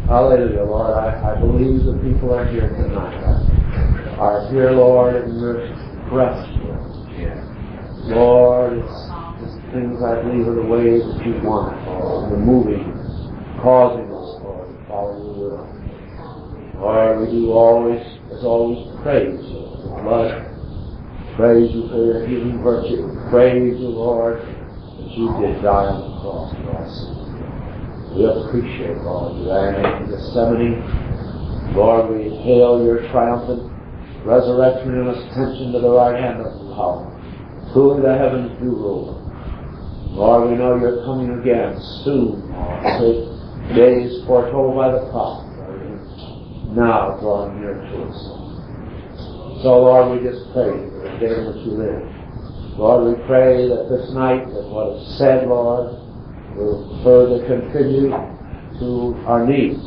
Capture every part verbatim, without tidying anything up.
Hallelujah, Lord. I, I believe the people are here tonight. Are here, Lord, in your presence. Lord, it's, it's things I believe are the ways that you want it, Lord. You're moving, causing us, Lord, to follow your will. Lord, we do always, as always, praise you for the blood. Praise you for your healing virtue. Praise you, Lord, that you did die on the cross for us. We appreciate, Lord, your agony in Gethsemane. Lord, we hail your triumphant resurrection and ascension to the right hand of power. Truly the heavens do rule. Lord, we know you're coming again soon. The days foretold by the prophet are now drawing near to us. So, Lord, we just pray for the day in which we live. Lord, we pray that this night, that what is said, Lord, will further contribute to our needs.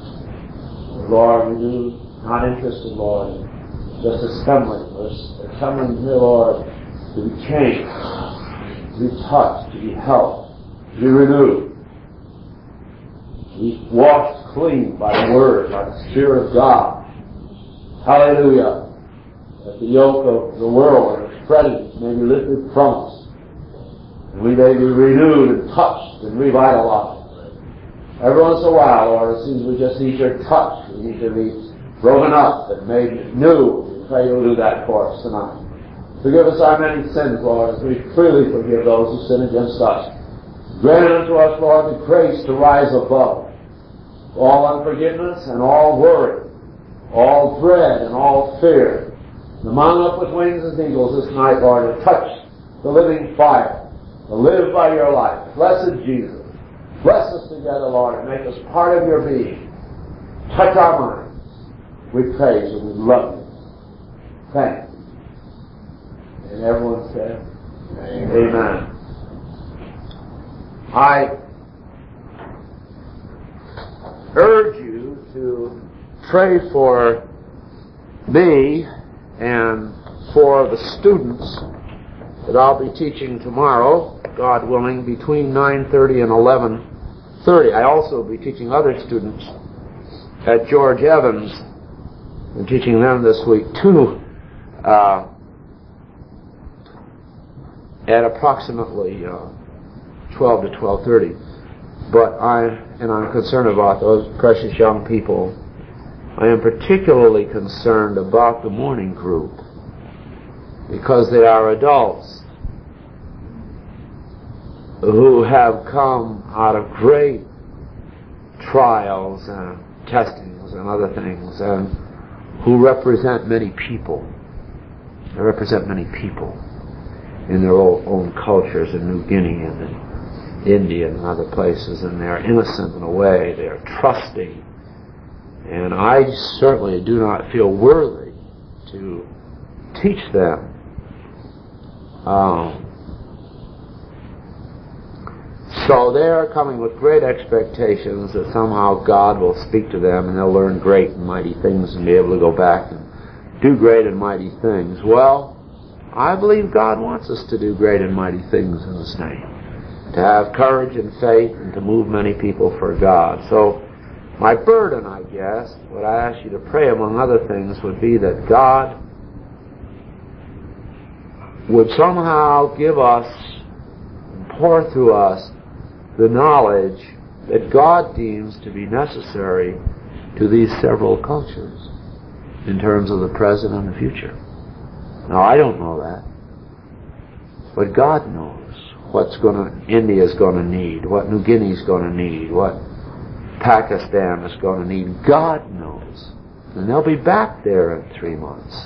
Lord, we do not interested, Lord, in just assembling. We're assembling here, Lord, to be changed, to be touched, to be helped, to be renewed, to be washed clean by the Word, by the Spirit of God. Hallelujah. That the yoke of the world and its prejudice may be lifted from us, and we may be renewed and touched and revitalized. Every once in a while, Lord, it seems we just need your touch. We need to be broken up and made new. We pray you'll do that for us tonight. Forgive us our many sins, Lord, as we freely forgive those who sin against us. Grant unto us, Lord, the grace to rise above all unforgiveness and all worry, all dread and all fear. To mount up with wings as eagles this night, Lord, to touch the living fire, to live by your life. Blessed Jesus, bless us together, Lord, and make us part of your being. Touch our minds. We praise you. We love you. Thank you. And everyone said, Amen. Amen. I urge you to pray for me and for the students that I'll be teaching tomorrow, God willing, between nine thirty and eleven thirty. I also will be teaching other students at George Evans. I'm teaching them this week too. Uh, at approximately uh, twelve to twelve thirty. But I, and I'm concerned about those precious young people. I am particularly concerned about the morning group because they are adults who have come out of great trials and testings and other things, and who represent many people. They represent many people in their own cultures in New Guinea and in India and other places, and they're innocent in a way, they're trusting, and I certainly do not feel worthy to teach them. Um, so they're coming with great expectations that somehow God will speak to them and they'll learn great and mighty things and be able to go back and do great and mighty things. Well, I believe God wants us to do great and mighty things in His name, to have courage and faith and to move many people for God. So my burden, I guess, what I ask you to pray among other things would be that God would somehow give us and pour through us the knowledge that God deems to be necessary to these several cultures in terms of the present and the future. Now, I don't know that, but God knows what's going to, India's going to need, what New Guinea's going to need, what Pakistan is going to need. God knows. And they'll be back there in three months.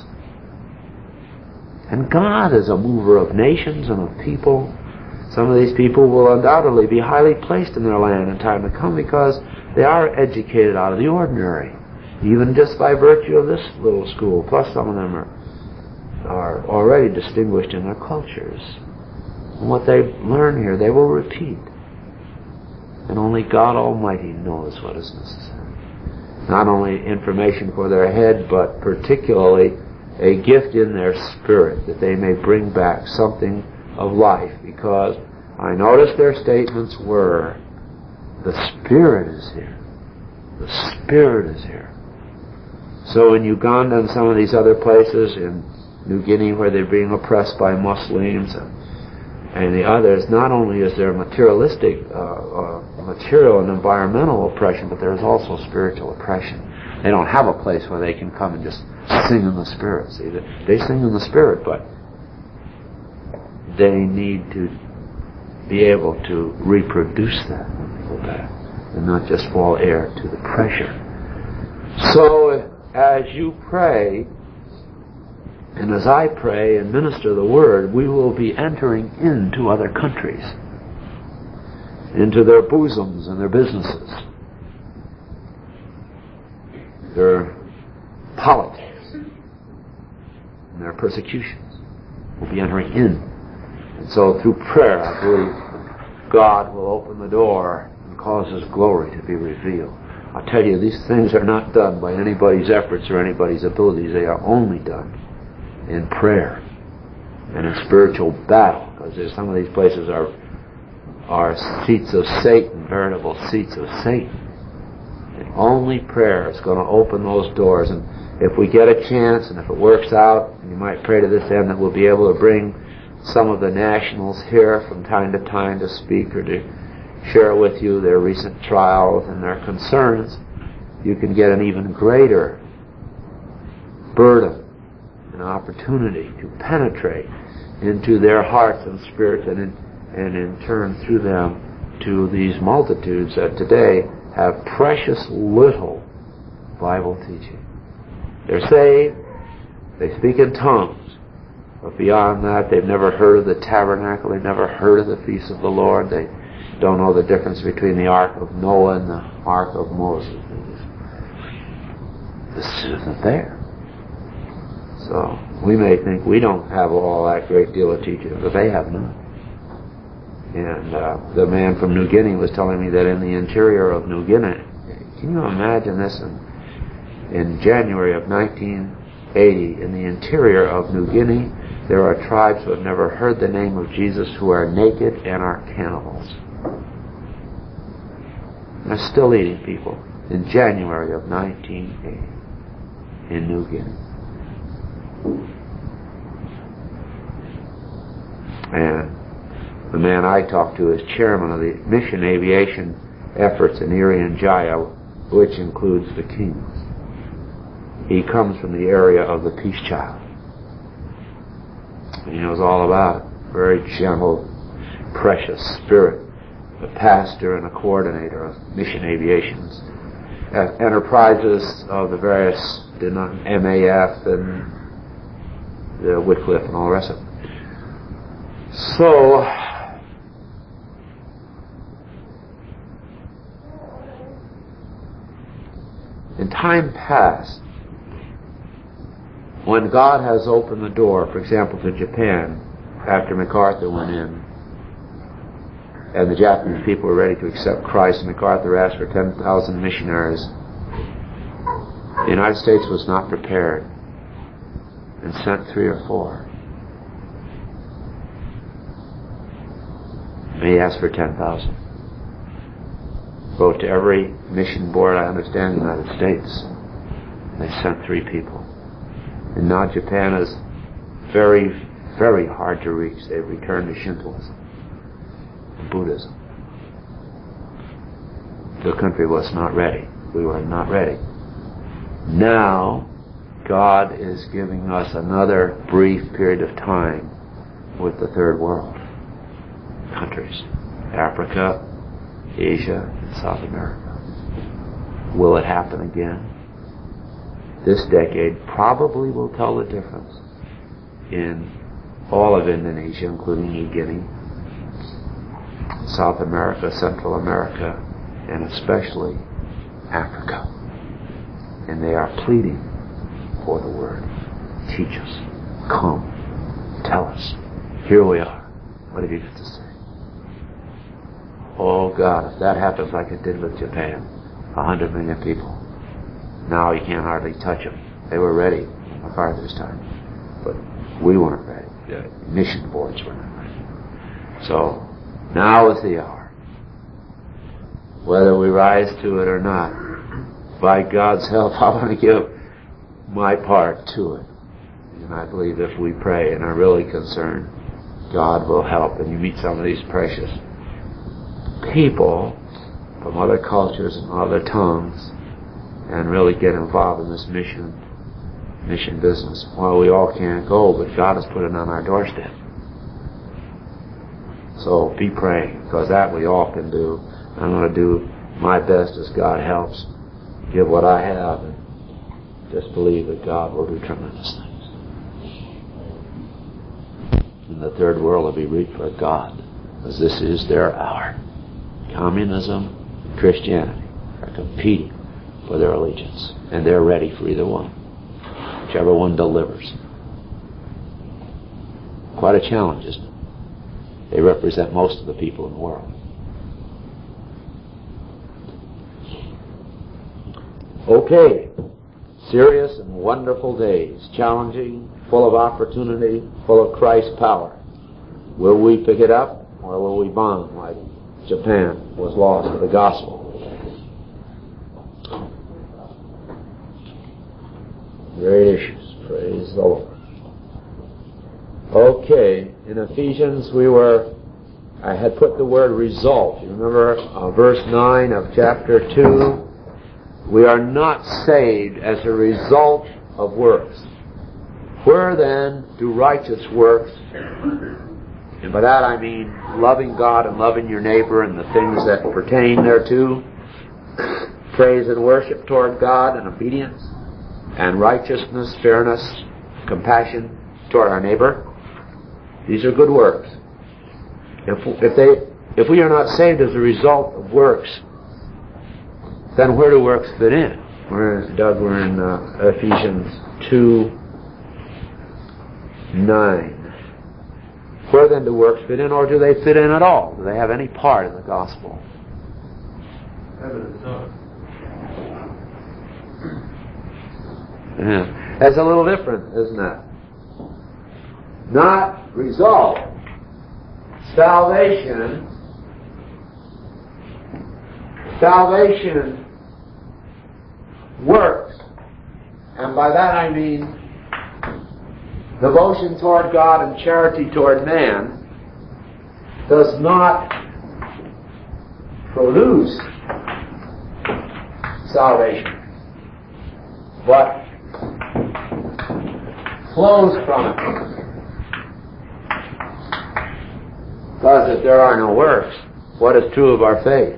And God is a mover of nations and of people. Some of these people will undoubtedly be highly placed in their land in time to come because they are educated out of the ordinary, even just by virtue of this little school. Plus some of them are, are already distinguished in their cultures. And what they learn here, they will repeat. And only God Almighty knows what is necessary. Not only information for their head, but particularly a gift in their spirit that they may bring back something of life, because I noticed their statements were, the Spirit is here. The Spirit is here. So in Uganda and some of these other places, in New Guinea where they're being oppressed by Muslims and, and the others, not only is there materialistic, uh, uh, material and environmental oppression, but there's also spiritual oppression. They don't have a place where they can come and just sing in the Spirit. See, they sing in the Spirit, but they need to be able to reproduce that and not just fall heir to the pressure. So as you pray, and as I pray and minister the Word, we will be entering into other countries, into their bosoms and their businesses, their politics, and their persecutions. We'll be entering in. And so through prayer, I believe God will open the door and cause His glory to be revealed. I'll tell you, these things are not done by anybody's efforts or anybody's abilities. They are only done in prayer and in spiritual battle, because some of these places are are seats of Satan, veritable seats of Satan. And only prayer is going to open those doors. And if we get a chance, and if it works out, you might pray to this end that we'll be able to bring some of the nationals here from time to time to speak or to share with you their recent trials and their concerns. You can get an even greater burden, an opportunity to penetrate into their hearts and spirits, and in, and in turn through them to these multitudes that today have precious little Bible teaching. They're saved, they speak in tongues, but beyond that they've never heard of the tabernacle, they've never heard of the feast of the Lord, they don't know the difference between the Ark of Noah and the Ark of Moses. This isn't there. So we may think we don't have all that great deal of teaching, but they have none. And uh, the man from New Guinea was telling me that in the interior of New Guinea, can you imagine this? In, in January of nineteen eighty, in the interior of New Guinea, there are tribes who have never heard the name of Jesus, who are naked and are cannibals. They're still eating people in January of nineteen eighty in New Guinea. And the man I talked to is chairman of the mission aviation efforts in Irian Jaya, which includes the Kings. He comes from the area of the Peace Child. And he knows all about it. Very gentle, precious spirit. A pastor and a coordinator of mission aviations. Uh, enterprises of the various M A F and the Wycliffe and all the rest of it. So, in time past, when God has opened the door, for example, to Japan, after MacArthur went in, and the Japanese people were ready to accept Christ, and MacArthur asked for ten thousand missionaries, the United States was not prepared and sent three or four. And he asked for ten thousand. Wrote to every mission board, I understand, in the United States. They sent three people. And now Japan is very, very hard to reach. They've returned to Shintoism and Buddhism. The country was not ready. We were not ready. Now, God is giving us another brief period of time with the third world countries. Africa, Asia, and South America. Will it happen again? This decade probably will tell the difference in all of Indonesia, including New Guinea, South America, Central America, and especially Africa. And they are pleading for the Word. Teach us. Come. Tell us. Here we are. What have you got to say? Oh God, if that happens like it did with Japan, a hundred million people. Now you can't hardly touch them. They were ready in MacArthur's time, but we weren't ready. The mission boards were not ready. So now is the hour. Whether we rise to it or not, by God's help, I want to give my part to it. And I believe if we pray and are really concerned, God will help. And you meet some of these precious people from other cultures and other tongues and really get involved in this mission mission business. Well, we all can't go, but God has put it on our doorstep. So be praying, because that we all can do. I'm going to do my best as God helps, give what I have, and just believe that God will do tremendous things. And the third world will be reaped for God, because this is their hour. Communism and Christianity are competing for their allegiance, and they're ready for either one, whichever one delivers. Quite a challenge, isn't it? They represent most of the people in the world. Okay, serious and wonderful days, challenging, full of opportunity, full of Christ's power. Will we pick it up, or will we bond like Japan was lost to the gospel? Great issues. Praise the Lord. Okay, in Ephesians we were, I had put the word result. You remember uh, verse nine of chapter two? We are not saved as a result of works. Where then do righteous works, and by that I mean loving God and loving your neighbor and the things that pertain thereto, praise and worship toward God and obedience, and righteousness, fairness, compassion toward our neighbor. These are good works. If, if, they, if we are not saved as a result of works, then where do works fit in? We're, Doug, we're in uh, Ephesians two nine. Where then do works fit in, or do they fit in at all? Do they have any part in the gospel? Evidence of. Yeah. That's a little different, isn't it? Not result. Salvation. Salvation works. And by that I mean devotion toward God and charity toward man does not produce salvation, but flows from it. Because if there are no works, what is true of our faith?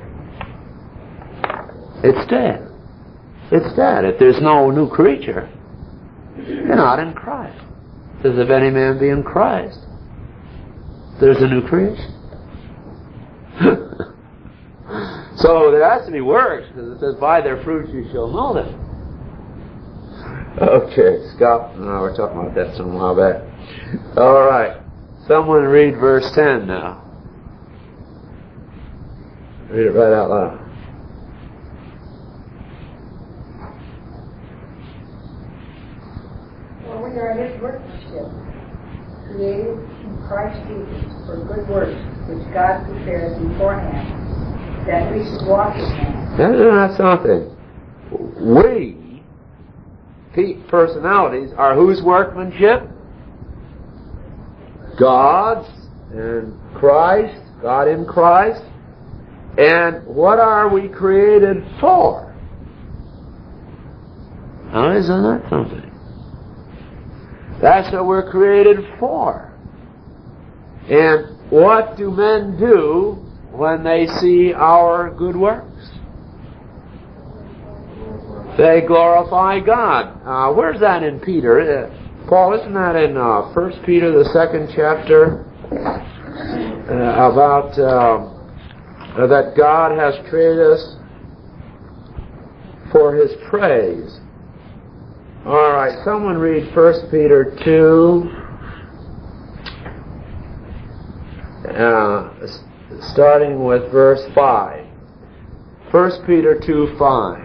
It's dead. It's dead. If there's no new creature, you're not in Christ. It says, if any man be in Christ, there's a new creation. So there has to be works, because it says, by their fruits you shall know them. Okay, Scott and I were talking about that some while back. All right. Someone read verse ten now. Read it right out loud. For we are His workmanship, created in Christ Jesus for good works, which God prepared beforehand, that we should walk in them. Isn't that something? We, personalities, are whose workmanship? God's and Christ, God in Christ. And what are we created for? Now, isn't that something? That's what we're created for. And what do men do when they see our good works? They glorify God. Uh, where's that in Peter? Uh, Paul, isn't that in uh, First Peter, the second chapter, uh, about uh, that God has created us for His praise? All right, someone read First Peter two, uh, starting with verse five. First Peter two five.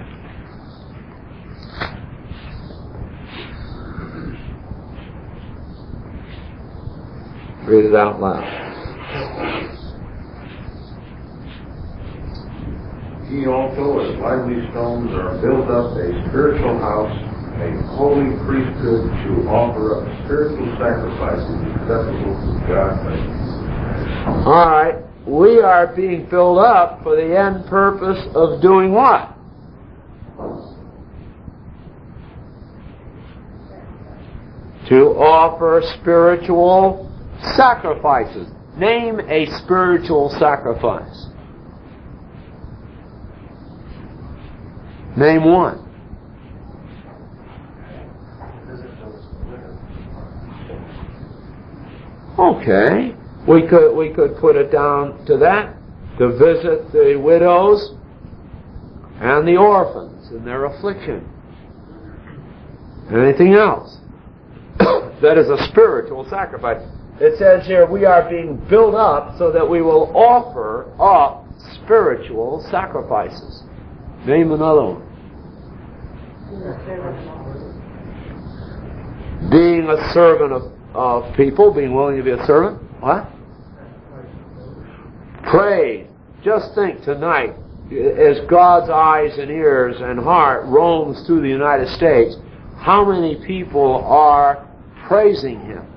Read it out loud. Ye also, as lively stones, are built up a spiritual house, a holy priesthood, to offer up spiritual sacrifices acceptable to God by Jesus. All right. We are being built up for the end purpose of doing what? To offer spiritual sacrifices. Name a spiritual sacrifice. Name one. Okay. We could we could put it down to that. To visit the widows and the orphans in their affliction. Anything else? That is a spiritual sacrifice. It says here we are being built up so that we will offer up spiritual sacrifices. Name another one. Being a servant of, of people, being willing to be a servant. What? Praise. Just think tonight, as God's eyes and ears and heart roams through the United States, how many people are praising Him?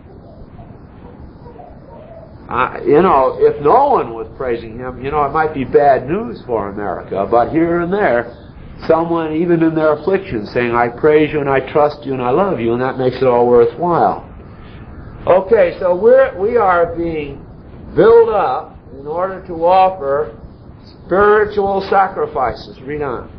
Uh, you know, if no one was praising Him, you know, it might be bad news for America, but here and there, someone, even in their affliction, saying, I praise you and I trust you and I love you, and that makes it all worthwhile. Okay, so we're, we are being built up in order to offer spiritual sacrifices. Read on.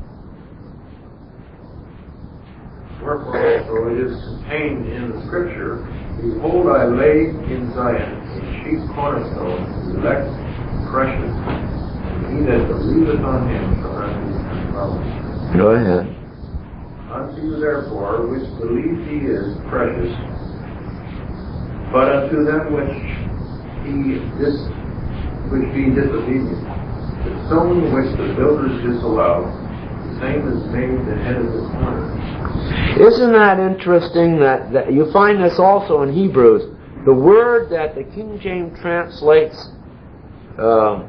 Wherefore also it is contained in the Scripture, Behold, I lay in Zion a chief cornerstone, elect, precious, and he that believeth on him shall not be confounded. Go ahead. Unto you therefore, which believe he is precious, but unto them which he dis, which be disobedient, the stone which the builders disallowed, the same is made the head of the corner. Isn't that interesting that, that you find this also in Hebrews? The word that the King James translates uh,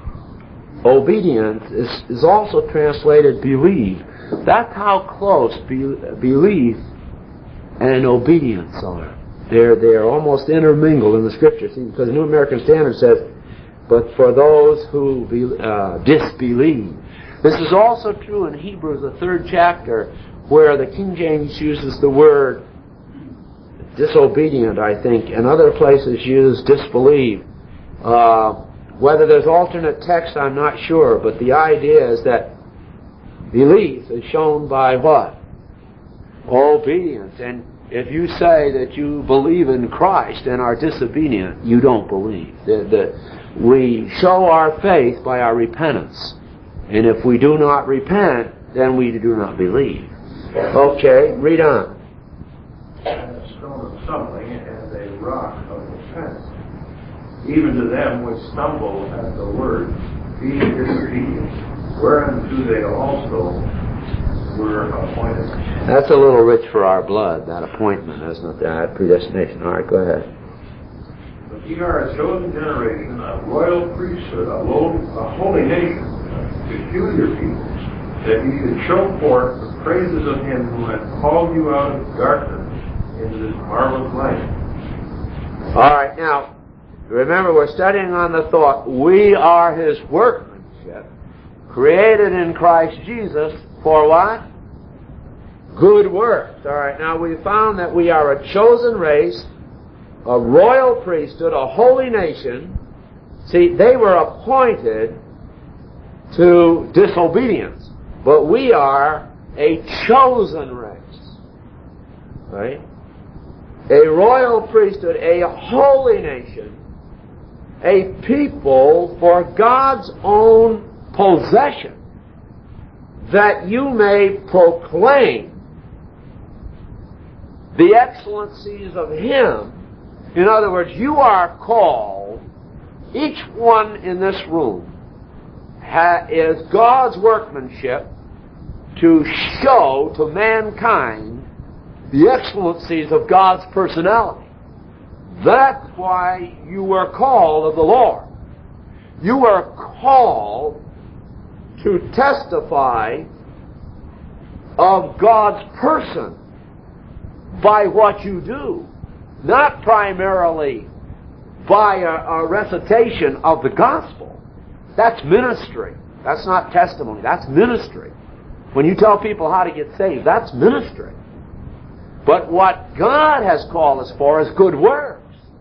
obedience is, is also translated believe. That's how close be, belief and obedience are. They're, they're almost intermingled in the Scripture. See, because the New American Standard says, but for those who be, uh, disbelieve. This is also true in Hebrews, the third chapter, where the King James uses the word disobedient, I think, and other places use disbelieve. Uh, whether there's alternate text, I'm not sure, but the idea is that belief is shown by what? Obedience. And if you say that you believe in Christ and are disobedient, you don't believe. The, the, we show our faith by our repentance. And if we do not repent, then we do not believe. Okay, read on. And a stone of stumbling and a rock of offense, even to them which stumble at the word, being disobedient, whereunto they also were appointed. That's a little rich for our blood, that appointment, isn't it? That predestination. All right, go ahead. But ye are a chosen generation, a royal priesthood, a, lo- a holy nation, a peculiar people, that ye should show forth the praises of him who hath called you out of darkness into this marvelous light. All right, now, remember we're studying on the thought, we are his workmanship, created in Christ Jesus for what? Good works. All right, now we found that we are a chosen race, a royal priesthood, a holy nation. See, they were appointed to disobedience, but we are a chosen race, right? A royal priesthood, a holy nation, a people for God's own possession, that you may proclaim the excellencies of Him. In other words, you are called, each one in this room ha- is God's workmanship to show to mankind the excellencies of God's personality. That's why you were called of the Lord. You were called to testify of God's person by what you do, not primarily by a, a recitation of the gospel. That's ministry. That's not testimony. That's ministry. When you tell people how to get saved, that's ministry. But what God has called us for is good works.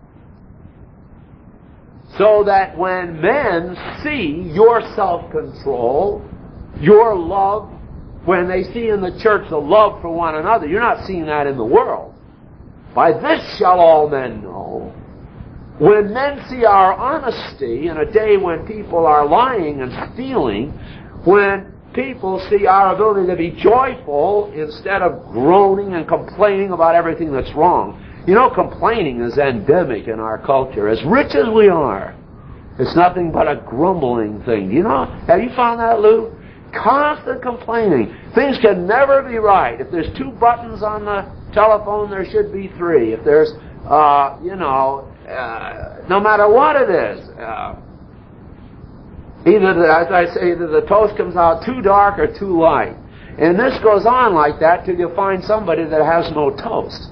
So that when men see your self-control, your love, when they see in the church the love for one another, you're not seeing that in the world. By this shall all men know. When men see our honesty in a day when people are lying and stealing, when people see our ability to be joyful instead of groaning and complaining about everything that's wrong. You know, complaining is endemic in our culture. As rich as we are, it's nothing but a grumbling thing. You know, have you found that, Lou? Constant complaining. Things can never be right. If there's two buttons on the telephone, there should be three. If there's, uh, you know, uh, no matter what it is, uh, either, the, as I say, either the toast comes out too dark or too light. And this goes on like that till you find somebody that has no toast.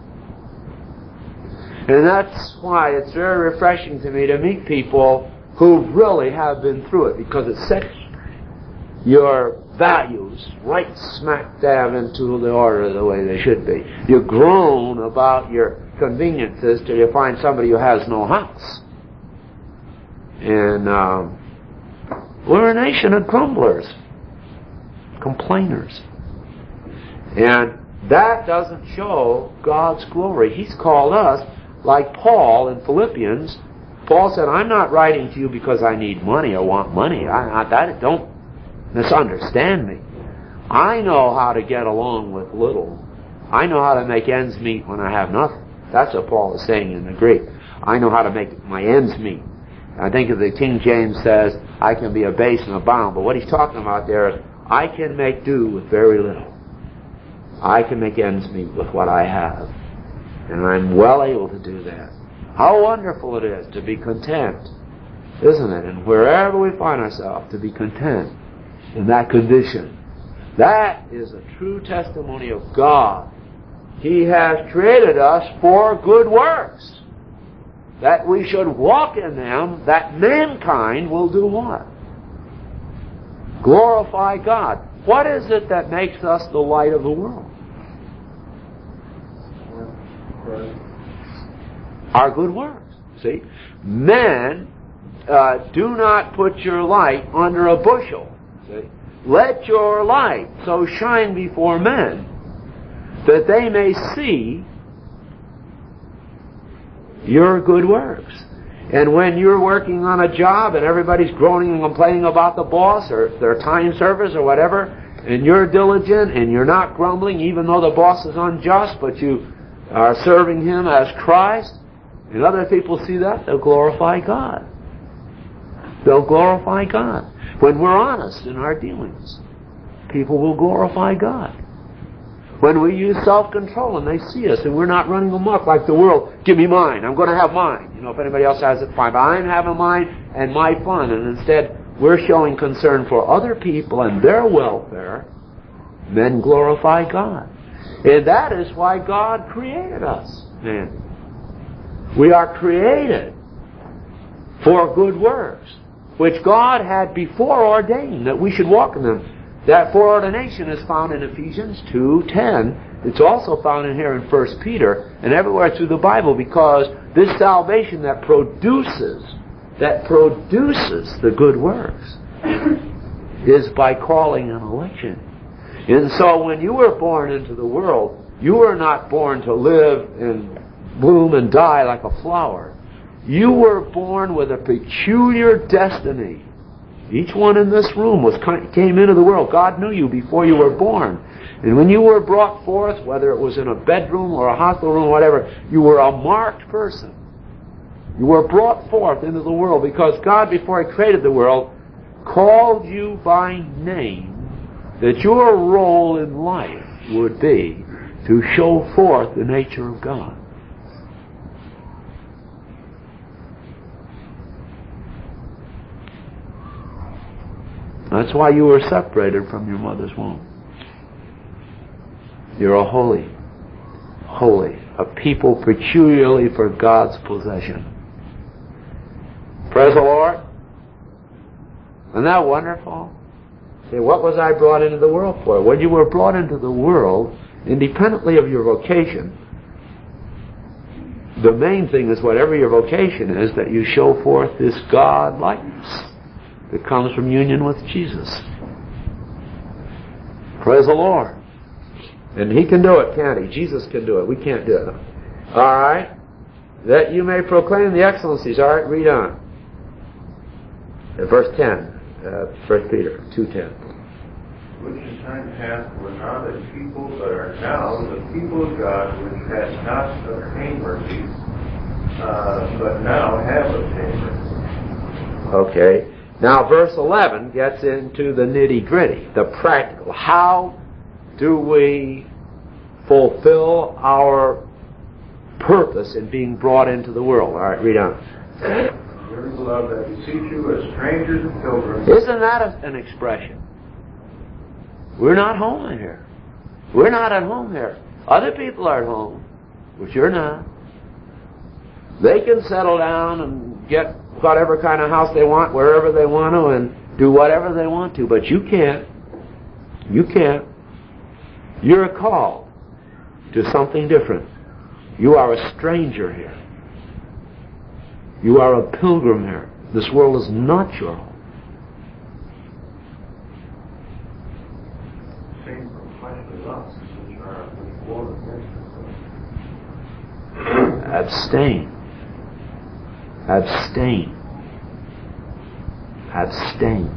And that's why it's very refreshing to me to meet people who really have been through it, because it sets your values right smack dab into the order the way they should be. You groan about your conveniences till you find somebody who has no house. And um, we're a nation of grumblers, complainers. And that doesn't show God's glory. He's called us, like Paul in Philippians. Paul said, I'm not writing to you because I need money or want money. I, I that, don't misunderstand me. I know how to get along with little. I know how to make ends meet when I have nothing. That's what Paul is saying in the Greek. I know how to make my ends meet. I think of the King James says, I can be abased and abound. But what he's talking about there is, I can make do with very little. I can make ends meet with what I have. And I'm well able to do that. How wonderful it is to be content, isn't it? And wherever we find ourselves, to be content in that condition. That is a true testimony of God. He has created us for good works, that we should walk in them, that mankind will do what? Glorify God. What is it that makes us the light of the world? Our good works. See? Men, uh, do not put your light under a bushel. See? Let your light so shine before men that they may see your good works. And when you're working on a job and everybody's groaning and complaining about the boss or their time service or whatever, and you're diligent and you're not grumbling even though the boss is unjust, but you are serving him as Christ, and other people see that, they'll glorify God. They'll glorify God. When we're honest in our dealings, people will glorify God. When we use self-control and they see us and we're not running amok like the world, give me mine, I'm going to have mine. You know, if anybody else has it, fine. But I'm having mine and my fun. And instead, we're showing concern for other people and their welfare, then glorify God. And that is why God created us, man. We are created for good works, which God had before ordained that we should walk in them. That foreordination is found in Ephesians two ten. It's also found in here in First Peter and everywhere through the Bible, because this salvation that produces, that produces the good works is by calling and election. And so when you were born into the world, you were not born to live and bloom and die like a flower. You were born with a peculiar destiny. Each one in this room was came into the world. God knew you before you were born. And when you were brought forth, whether it was in a bedroom or a hospital room or whatever, you were a marked person. You were brought forth into the world because God, before He created the world, called you by name, that your role in life would be to show forth the nature of God. That's why you were separated from your mother's womb. You're a holy, holy, a people peculiarly for God's possession. Praise the Lord. Isn't that wonderful? See, what was I brought into the world for? When you were brought into the world, independently of your vocation, the main thing is, whatever your vocation is, that you show forth this God likeness that comes from union with Jesus. Praise the Lord. And He can do it, can't He? Jesus can do it. We can't do it. All right. That you may proclaim the excellencies. All right, read on. Uh, verse ten, uh, First Peter two ten. Which in time past were not a people, but are now the people of God, which had not obtained mercy, uh, but now have obtained mercy. Okay. Now verse eleven gets into the nitty-gritty, the practical. How do we fulfill our purpose in being brought into the world? All right, read on. Dear beloved, I beseech you as strangers and pilgrims. Isn't that a, an expression? We're not home in here. We're not at home here. Other people are at home, but you're not. They can settle down and get whatever kind of house they want, wherever they want to, and do whatever they want to, but you can't. You can't. You're called to something different. You are a stranger here. You are a pilgrim here. This world is not your home. Same from fleshly lusts, which are which war against us. Abstain. Abstain. Abstain.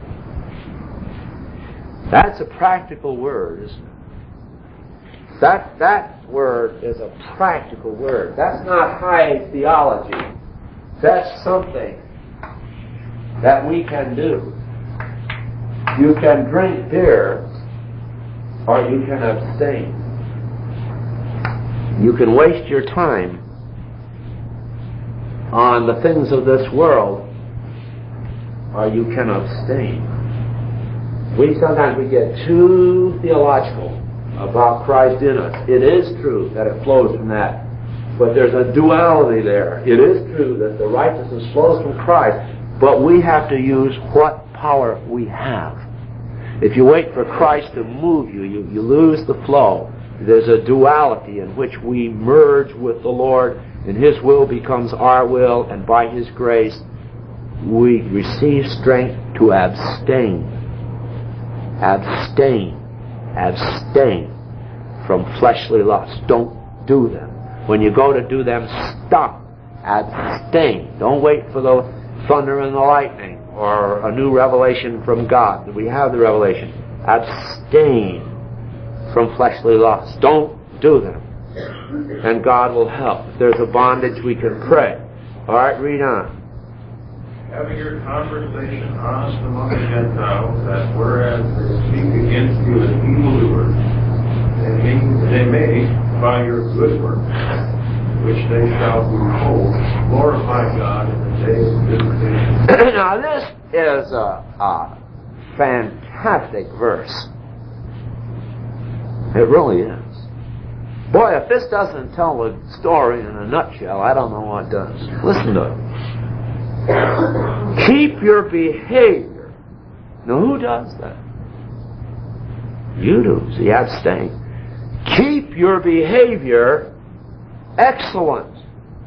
That's a practical word, isn't it? That, that word is a practical word. That's not high theology. That's something that we can do. You can drink beer, or you can abstain. You can waste your time on the things of this world, or you can abstain. We sometimes we get too theological about Christ in us. It is true that it flows from that, but there's a duality there. It is true that the righteousness flows from Christ, but we have to use what power we have. If you wait for Christ to move you, you, you lose the flow. There's a duality in which we merge with the Lord, and His will becomes our will, and by His grace we receive strength to abstain. Abstain. Abstain from fleshly lusts. Don't do them. When you go to do them, stop. Abstain. Don't wait for the thunder and the lightning or a new revelation from God. We have the revelation. Abstain from fleshly lusts. Don't do them. And God will help. If there's a bondage, we can pray. All right, read on. Having your conversation honest among the Gentiles, that whereas they speak against you as evildoers, they may, they may, by your good works, which they shall behold, glorify God in the day of visitation. Now this is a, a fantastic verse. It really is. Boy, if this doesn't tell the story in a nutshell, I don't know what does. Listen to it. Keep your behavior. Now, who does that? You do. See, abstain. Keep your behavior excellent.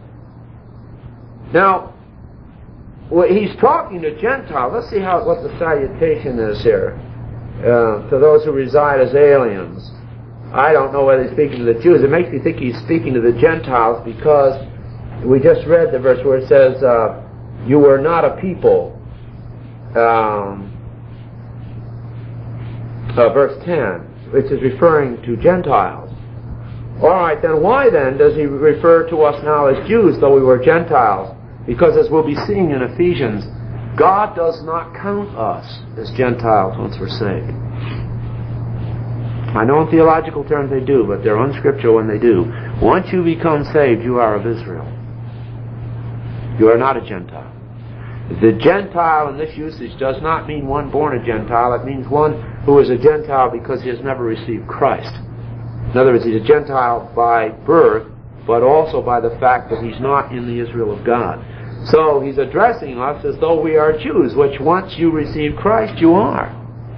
Now, well, he's talking to Gentiles. Let's see how what the salutation is here. Uh, to those who reside as aliens. I don't know whether he's speaking to the Jews. It makes me think he's speaking to the Gentiles because we just read the verse where it says, uh, you were not a people. Um, uh, verse ten, which is referring to Gentiles. All right, then why then does he refer to us now as Jews, though we were Gentiles? Because as we'll be seeing in Ephesians, God does not count us as Gentiles once we're saved. I know in theological terms they do, but they're unscriptural when they do. Once you become saved, you are of Israel. You are not a Gentile. The Gentile in this usage does not mean one born a Gentile. It means one who is a Gentile because he has never received Christ. In other words, he's a Gentile by birth, but also by the fact that he's not in the Israel of God. So he's addressing us as though we are Jews, which once you receive Christ, you are.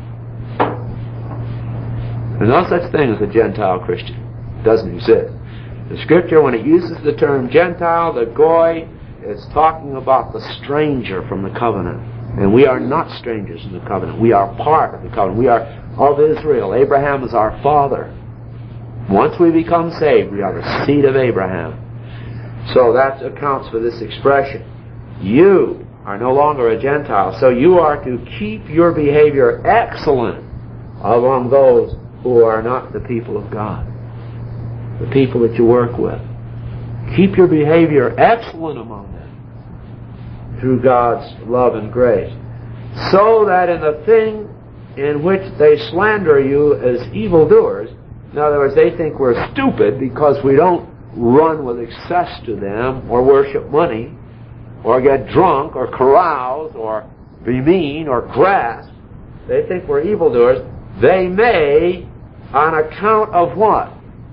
There's no such thing as a Gentile Christian. It doesn't exist. The Scripture, when it uses the term Gentile, the Goy, it's talking about the stranger from the covenant. And we are not strangers in the covenant. We are part of the covenant. We are of Israel. Abraham is our father. Once we become saved, we are the seed of Abraham. So that accounts for this expression. You are no longer a Gentile, so you are to keep your behavior excellent among those who are not the people of God, the people that you work with. Keep your behavior excellent among them through God's love and grace, so that in the thing in which they slander you as evildoers, in other words, they think we're stupid because we don't run with excess to them, or worship money, or get drunk, or carouse, or be mean, or grasp. They think we're evildoers. They may, on account of what?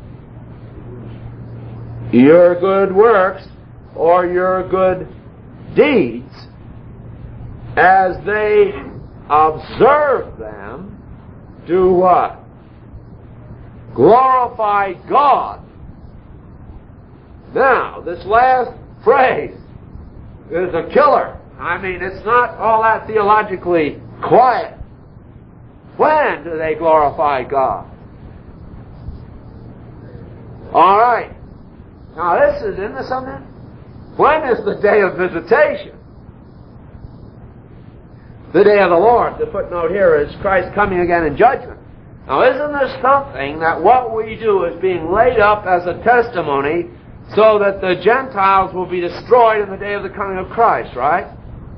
Your good works, or your good deeds, as they observe them, do what? Glorify God. Now, this last phrase is a killer. I mean, it's not all that theologically quiet. When do they glorify God? All right. Now, this is into something. When is the day of visitation? The day of the Lord. The footnote here is Christ coming again in judgment. Now, isn't this something that what we do is being laid up as a testimony so that the Gentiles will be destroyed in the day of the coming of Christ, right?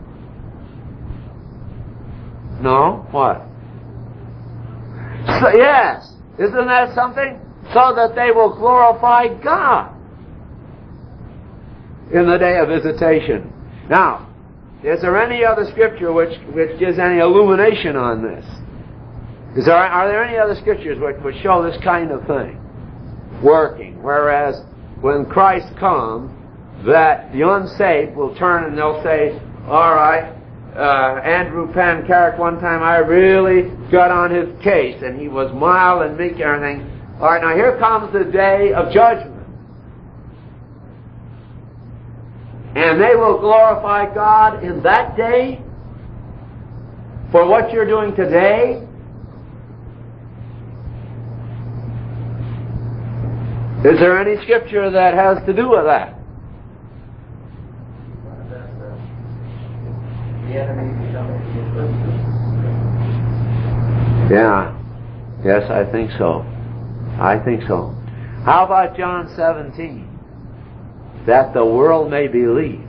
No? What? So, yes. Isn't that something? So that they will glorify God in the day of visitation. Now, is there any other scripture which, which gives any illumination on this? Is there, are there any other scriptures which would show this kind of thing working? Whereas when Christ comes, that the unsaved will turn and they'll say, all right, uh, Andrew Penn Carrick one time, I really got on his case, and he was mild and meek and everything. All right, now here comes the day of judgment. And they will glorify God in that day for what you're doing today. Is there any scripture that has to do with that? Yeah. Yes, I think so. I think so. How about John seventeen? That the world may believe.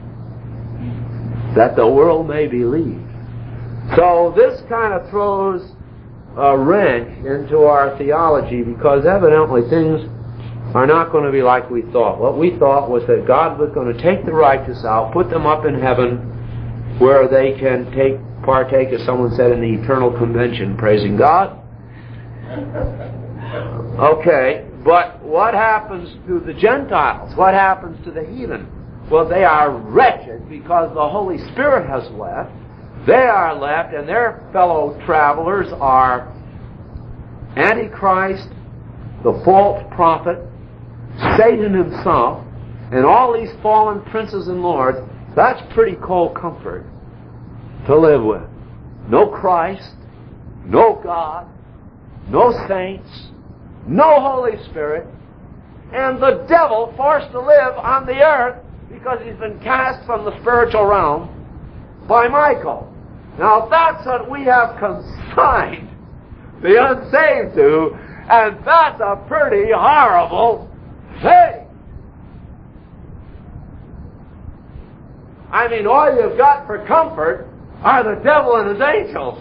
That the world may believe. So this kind of throws a wrench into our theology, because evidently things are not going to be like we thought. What we thought was that God was going to take the righteous out, put them up in heaven, where they can take partake, as someone said, in the eternal convention, praising God. Okay, but what happens to the Gentiles? What happens to the heathen? Well, they are wretched because the Holy Spirit has left. They are left, and their fellow travelers are Antichrist, the false prophet, Satan himself, and all these fallen princes and lords. That's pretty cold comfort to live with. No Christ, no God, no saints, no Holy Spirit, and the devil forced to live on the earth because he's been cast from the spiritual realm by Michael. Now that's what we have consigned the unsaved to, and that's a pretty horrible thing. I mean, all you've got for comfort are the devil and his angels.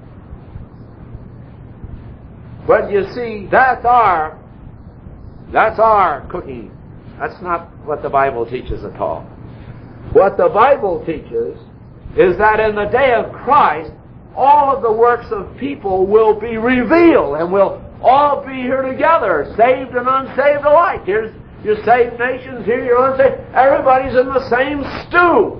But you see, that's our that's our cooking. That's not what the Bible teaches at all. What the Bible teaches is that in the day of Christ, all of the works of people will be revealed, and we'll all be here together, saved and unsaved alike. Here's your saved nations, here your unsaved. Everybody's in the same stew.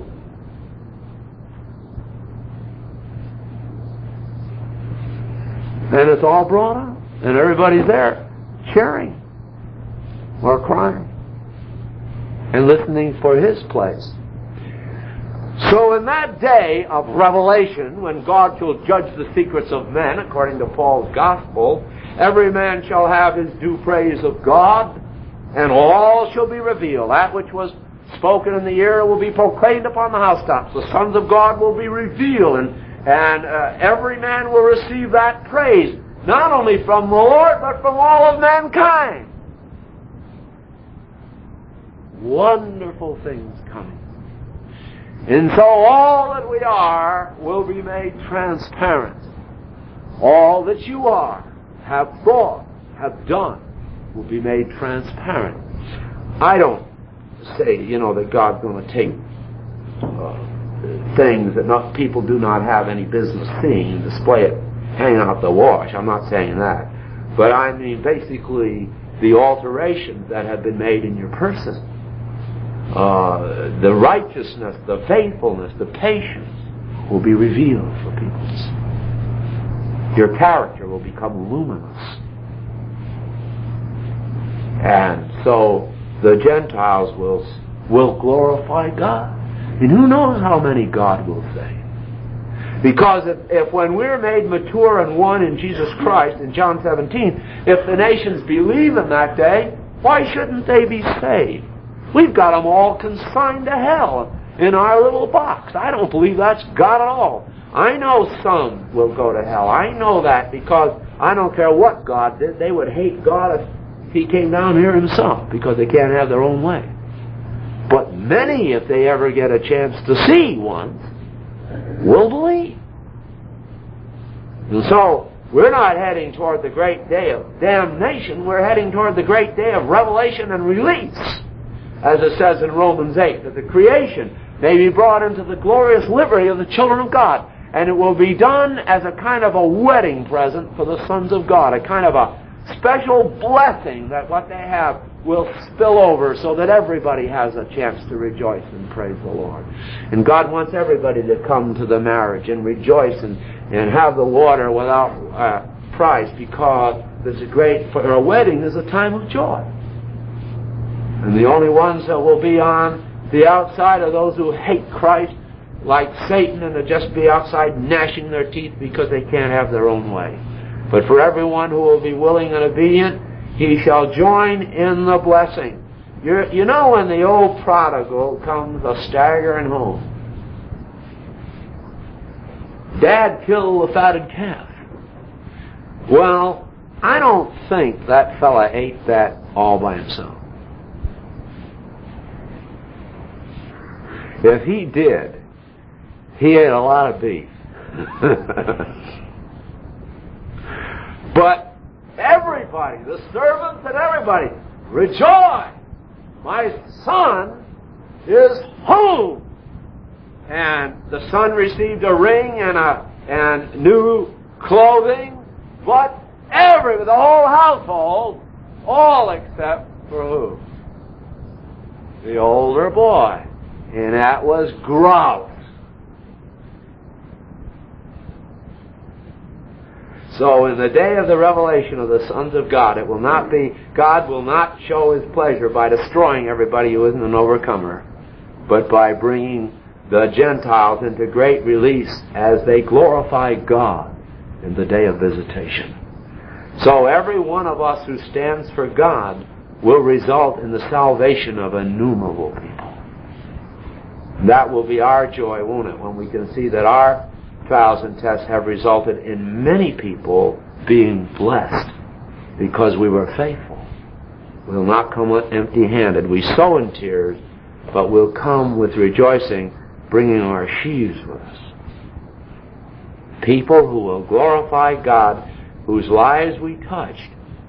And it's all brought up, and everybody's there cheering or crying and listening for His place. So in that day of revelation, when God shall judge the secrets of men, according to Paul's gospel, every man shall have his due praise of God, and all shall be revealed. That which was spoken in the ear will be proclaimed upon the housetops. The sons of God will be revealed, and, and uh, every man will receive that praise, not only from the Lord, but from all of mankind. Wonderful things coming. And so all that we are will be made transparent. All that you are, have thought, have done, will be made transparent. I don't say, you know, that God's going to take uh, things that not, people do not have any business seeing and display it, hang out the wash. I'm not saying that. But I mean basically the alterations that have been made in your person. Uh, the righteousness, the faithfulness, the patience will be revealed for people to see. Your character will become luminous. And so the Gentiles will will glorify God. And who knows how many God will save. Because if, if when we're made mature and one in Jesus Christ, in John seventeen, if the nations believe in that day, why shouldn't they be saved? We've got them all consigned to hell in our little box. I don't believe that's God at all. I know some will go to hell. I know that because I don't care what God did. They would hate God if He came down here Himself because they can't have their own way. But many, if they ever get a chance to see one, will believe. And so, we're not heading toward the great day of damnation. We're heading toward the great day of revelation and release. As it says in Romans eight, that the creation may be brought into the glorious liberty of the children of God. And it will be done as a kind of a wedding present for the sons of God, a kind of a special blessing that what they have will spill over so that everybody has a chance to rejoice and praise the Lord. And God wants everybody to come to the marriage and rejoice and, and have the water without uh, price, because there's a great, for a wedding is a time of joy. And the only ones that will be on the outside are those who hate Christ like Satan and will just be outside gnashing their teeth because they can't have their own way. But for everyone who will be willing and obedient, he shall join in the blessing. You're, you know when the old prodigal comes a staggering home. Dad killed the fatted calf. Well, I don't think that fella ate that all by himself. If he did, he ate a lot of beef. But everybody, the servants and everybody, rejoice! My son is home! And the son received a ring and a and new clothing, but every, the whole household, all except for who? The older boy. And that was grouse. So in the day of the revelation of the sons of God, it will not be, God will not show His pleasure by destroying everybody who isn't an overcomer, but by bringing the Gentiles into great release as they glorify God in the day of visitation. So every one of us who stands for God will result in the salvation of innumerable people. That will be our joy, won't it, when we can see that our trials and tests have resulted in many people being blessed because we were faithful. We'll not come empty-handed. We sow in tears, but we'll come with rejoicing, bringing our sheaves with us. People who will glorify God, whose lives we touched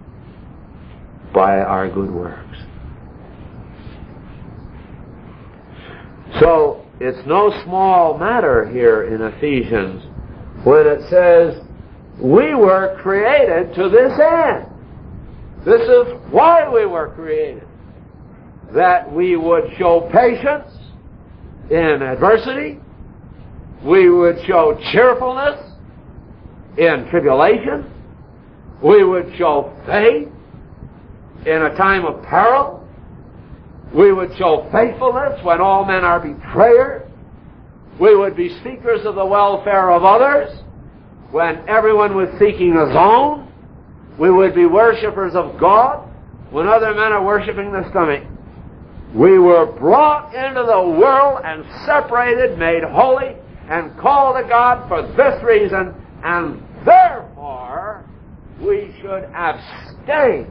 by our good works. So, it's no small matter here in Ephesians when it says, we were created to this end. This is why we were created. That we would show patience in adversity. We would show cheerfulness in tribulation. We would show faith in a time of peril. We would show faithfulness when all men are betrayers. We would be seekers of the welfare of others when everyone was seeking his own. We would be worshippers of God when other men are worshiping the stomach. We were brought into the world and separated, made holy, and called to God for this reason, and therefore we should abstain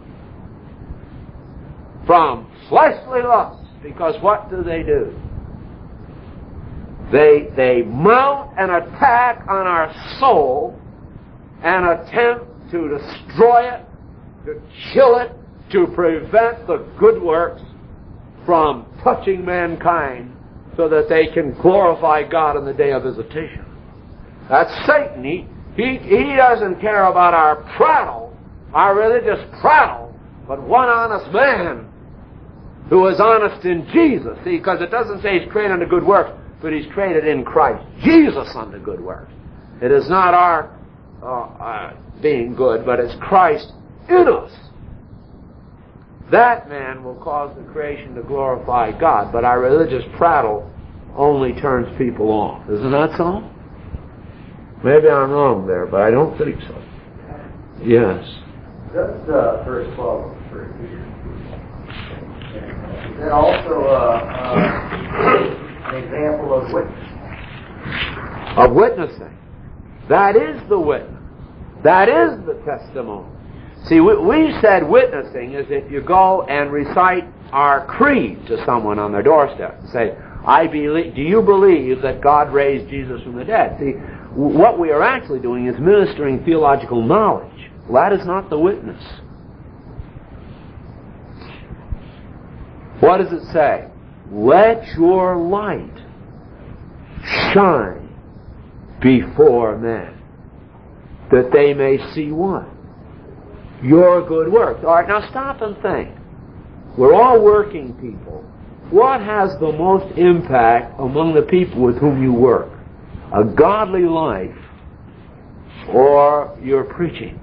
from fleshly lusts, because what do they do? They, they mount an attack on our soul and attempt to destroy it, to kill it, to prevent the good works from touching mankind so that they can glorify God in the day of visitation. That's Satan. He, he, he doesn't care about our prattle, our religious prattle, but one honest man who is honest in Jesus. See, because it doesn't say he's created unto good works, but he's created in Christ Jesus unto good works. It is not our uh, uh, being good, but it's Christ in us. That man will cause the creation to glorify God, but our religious prattle only turns people off. Isn't that so? Maybe I'm wrong there, but I don't think so. Yes. That's uh, verse twelve for Ephesians. Is that also uh, uh, an example of witness? Of witnessing. That is the witness. That is the testimony. See, we, we said witnessing is if you go and recite our creed to someone on their doorstep. Say, I believe, do you believe that God raised Jesus from the dead? See, w- what we are actually doing is ministering theological knowledge. Well, that is not the witness. What does it say? Let your light shine before men, that they may see what? Your good works. All right, now stop and think. We're all working people. What has the most impact among the people with whom you work? A godly life or your preaching?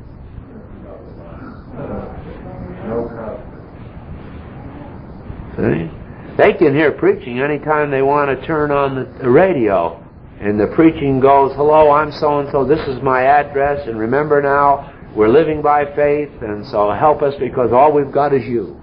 See? They can hear preaching anytime they want to turn on the radio. And the preaching goes, hello, I'm so-and-so, this is my address, and remember now, we're living by faith, and so help us because all we've got is you.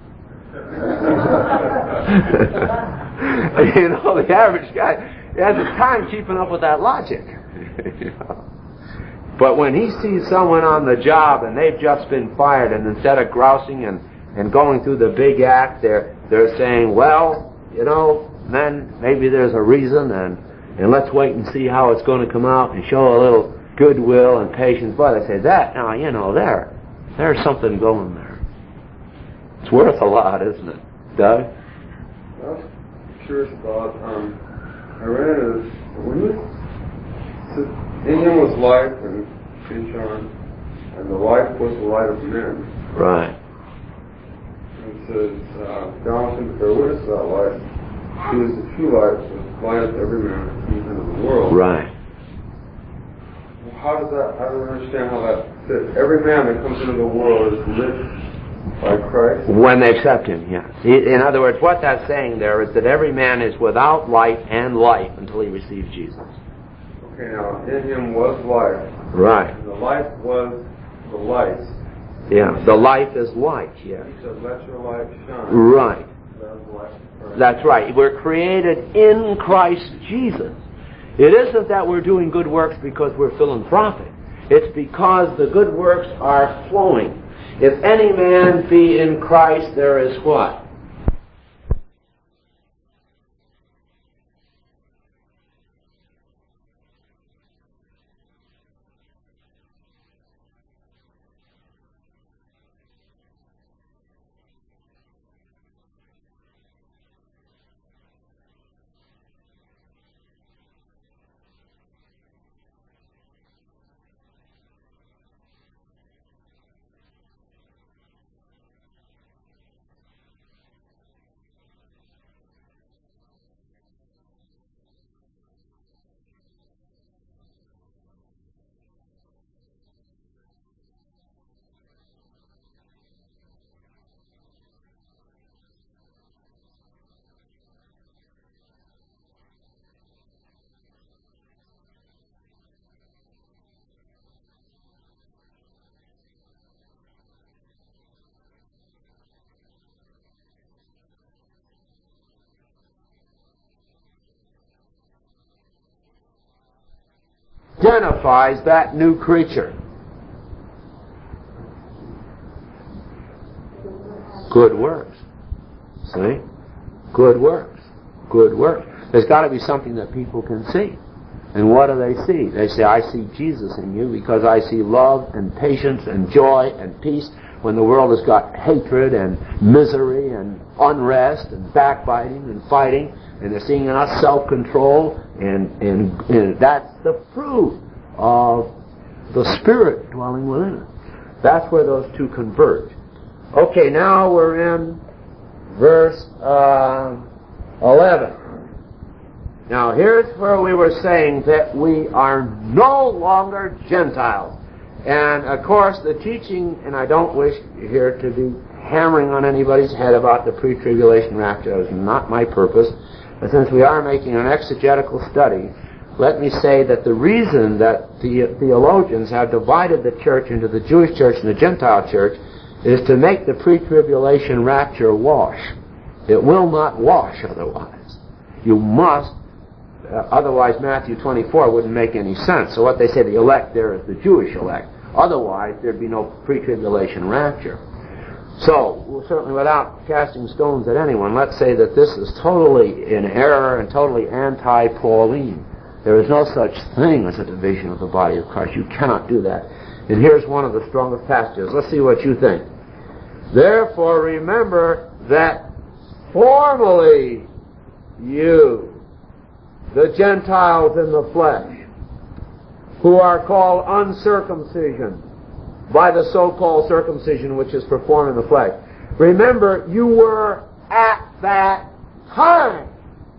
You know, the average guy has a time keeping up with that logic. You know? But when he sees someone on the job and they've just been fired, and instead of grousing and, and going through the big act, they're, they're saying, well, you know, then maybe there's a reason, and, and let's wait and see how it's going to come out, and show a little goodwill and patience. But I say that, now, you know, there, there's something going there. It's worth a lot, isn't it, Doug? I was curious about, um, I read it as, when you, in him was life, and in John, and the life was the light of men. Right. And it says, uh, Jonathan, bear witness to that light. He is the true light, which lighteth every man that comes into the world. Right. How does that, I don't understand how that fits. Every man that comes into the world is lit by Christ. When they accept Him, yes. In other words, what that's saying there is that every man is without light and life until he receives Jesus. Okay, now, in Him was life. Right. And the life was the light. Yeah, the life is light, yes. He said, let your light shine. Right. That was the light of Christ. That's right. We're created in Christ Jesus. It isn't that we're doing good works because we're philanthropic. It's because the good works are flowing. If any man be in Christ, there is what? identifies that new creature? Good works. See? Good works. Good works. There's got to be something that people can see. And what do they see? They say, I see Jesus in you because I see love and patience and joy and peace when the world has got hatred and misery and unrest and backbiting and fighting. And they're seeing in us self-control. And, and, and that's the fruit of the Spirit dwelling within us. That's where those two converge. Okay, now we're in verse uh, eleven. Now here's where we were saying that we are no longer Gentiles. And of course the teaching, and I don't wish here to be hammering on anybody's head about the pre-tribulation rapture. That was not my purpose. But since we are making an exegetical study, let me say that the reason that the theologians have divided the church into the Jewish church and the Gentile church is to make the pre-tribulation rapture wash. It will not wash otherwise. You must, uh, otherwise Matthew twenty-four wouldn't make any sense. So what they say, the elect there is the Jewish elect. Otherwise, there'd be no pre-tribulation rapture. So, certainly without casting stones at anyone, let's say that this is totally in error and totally anti-Pauline. There is no such thing as a division of the body of Christ. You cannot do that. And here's one of the strongest passages. Let's see what you think. Therefore, remember that formerly you, the Gentiles in the flesh, who are called uncircumcision by the so-called circumcision which is performed in the flesh. Remember, you were at that time.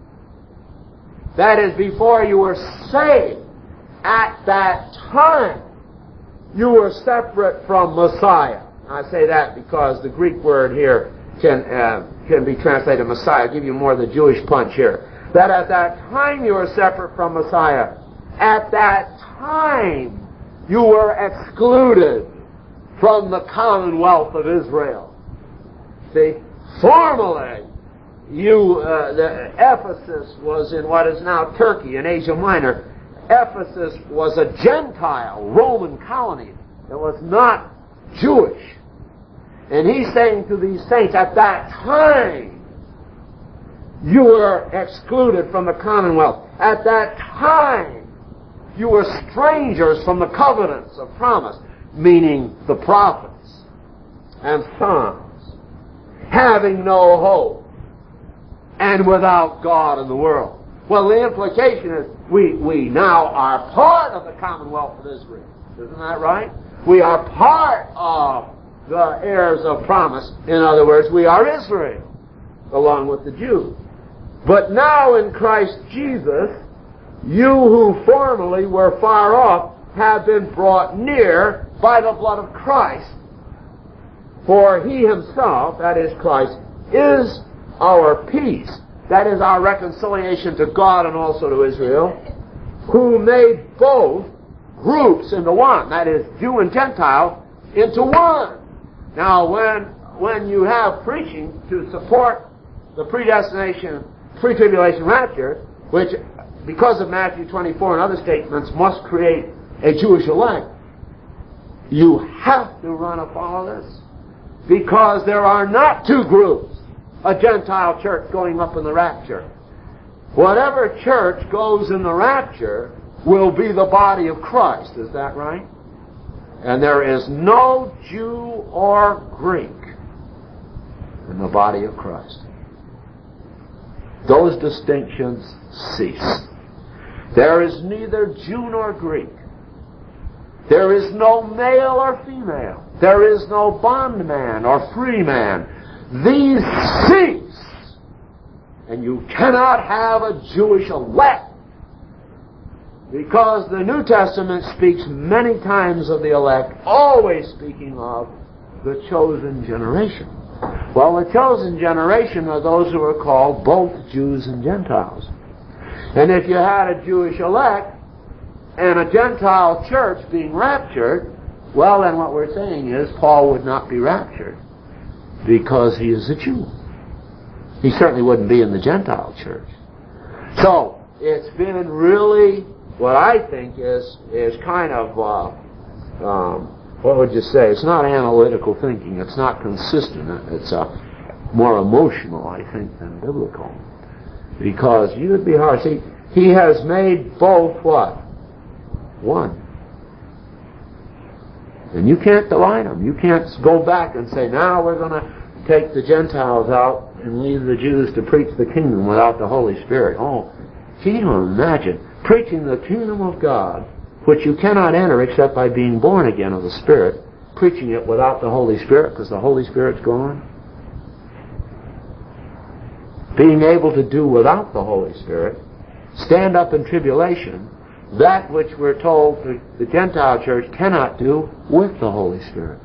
That is, before you were saved, at that time, you were separate from Messiah. I say that because the Greek word here can uh, can be translated Messiah. I'll give you more of the Jewish punch here. That at that time you were separate from Messiah. At that time you were excluded from the commonwealth of Israel. See, formerly, you uh, the, Ephesus was in what is now Turkey in Asia Minor. Ephesus was a Gentile Roman colony. It was not Jewish. And he's saying to these saints, at that time, you were excluded from the commonwealth. At that time, you were strangers from the covenants of promise, meaning the prophets and sons, having no hope and without God in the world. Well, the implication is we, we now are part of the commonwealth of Israel. Isn't that right? We are part of the heirs of promise. In other words, we are Israel, along with the Jews. But now in Christ Jesus, you who formerly were far off have been brought near by the blood of Christ. For he himself, that is Christ, is our peace. That is our reconciliation to God and also to Israel, who made both groups into one. That is, Jew and Gentile into one. Now, when when you have preaching to support the predestination, pre-tribulation rapture, which, because of Matthew twenty-four and other statements, must create a Jewish elect, you have to run afoul of this. Because there are not two groups, a Gentile church going up in the rapture. Whatever church goes in the rapture will be the body of Christ. Is that right? And there is no Jew or Greek in the body of Christ. Those distinctions cease. There is neither Jew nor Greek. There is no male or female. There is no bondman or free man. These cease. And you cannot have a Jewish elect. Because the New Testament speaks many times of the elect, always speaking of the chosen generation. Well, the chosen generation are those who are called both Jews and Gentiles. And if you had a Jewish elect and a Gentile church being raptured, well, then what we're saying is Paul would not be raptured because he is a Jew. He certainly wouldn't be in the Gentile church. So, it's been really what I think is is kind of uh, um, what would you say? It's not analytical thinking. It's not consistent. It's uh, more emotional, I think, than biblical. Because you would be hard. See, he has made both what? One. And you can't divide them. You can't go back and say, now we're going to take the Gentiles out and leave the Jews to preach the kingdom without the Holy Spirit. Oh, can you imagine preaching the kingdom of God, which you cannot enter except by being born again of the Spirit, preaching it without the Holy Spirit because the Holy Spirit's gone? Being able to do without the Holy Spirit, stand up in tribulation, that which we're told the, the Gentile church cannot do with the Holy Spirit.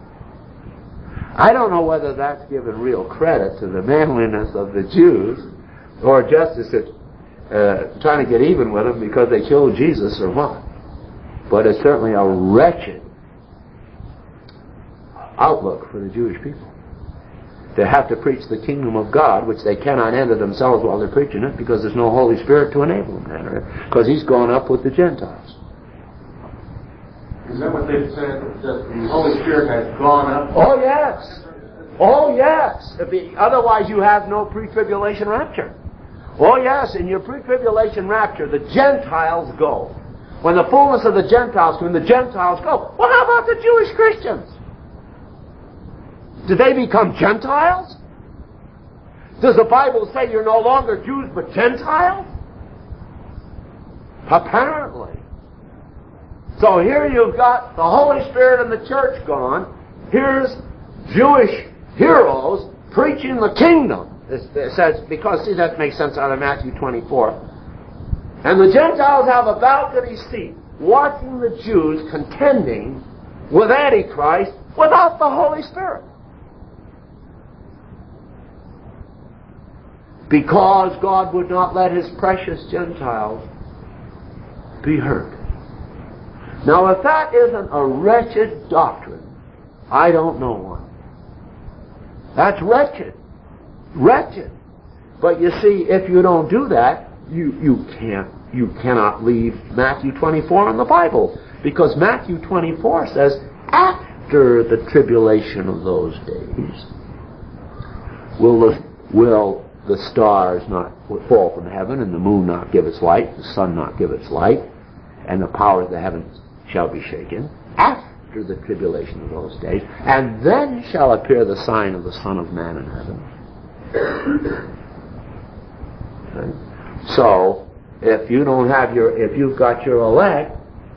I don't know whether that's given real credit to the manliness of the Jews or just as it, uh, trying to get even with them because they killed Jesus or what. But it's certainly a wretched outlook for the Jewish people. They have to preach the kingdom of God, which they cannot enter themselves while they're preaching it because there's no Holy Spirit to enable them to enter it, because He's gone up with the Gentiles. Is that what they've said, that the Holy Spirit has gone up? Oh, yes. Oh, yes. If he, otherwise you have no pre-tribulation rapture. Oh, yes. In your pre-tribulation rapture, the Gentiles go. When the fullness of the Gentiles come, the Gentiles go. Well, how about the Jewish Christians? Do they become Gentiles? Does the Bible say you're no longer Jews but Gentiles? Apparently. So here you've got the Holy Spirit and the church gone. Here's Jewish heroes preaching the kingdom. It says, because, see, that makes sense out of Matthew twenty-four. And the Gentiles have a balcony seat watching the Jews contending with Antichrist without the Holy Spirit. Because God would not let His precious Gentiles be hurt. Now, if that isn't a wretched doctrine, I don't know what. That's wretched. Wretched. But you see, if you don't do that, you, you can't, you cannot leave Matthew twenty-four in the Bible. Because Matthew twenty-four says, after the tribulation of those days, will the, will the stars not fall from heaven, and the moon not give its light, the sun not give its light, and the powers of the heavens shall be shaken, after the tribulation of those days, and then shall appear the sign of the Son of Man in heaven. Okay. So, if you don't have your, if you've got your elect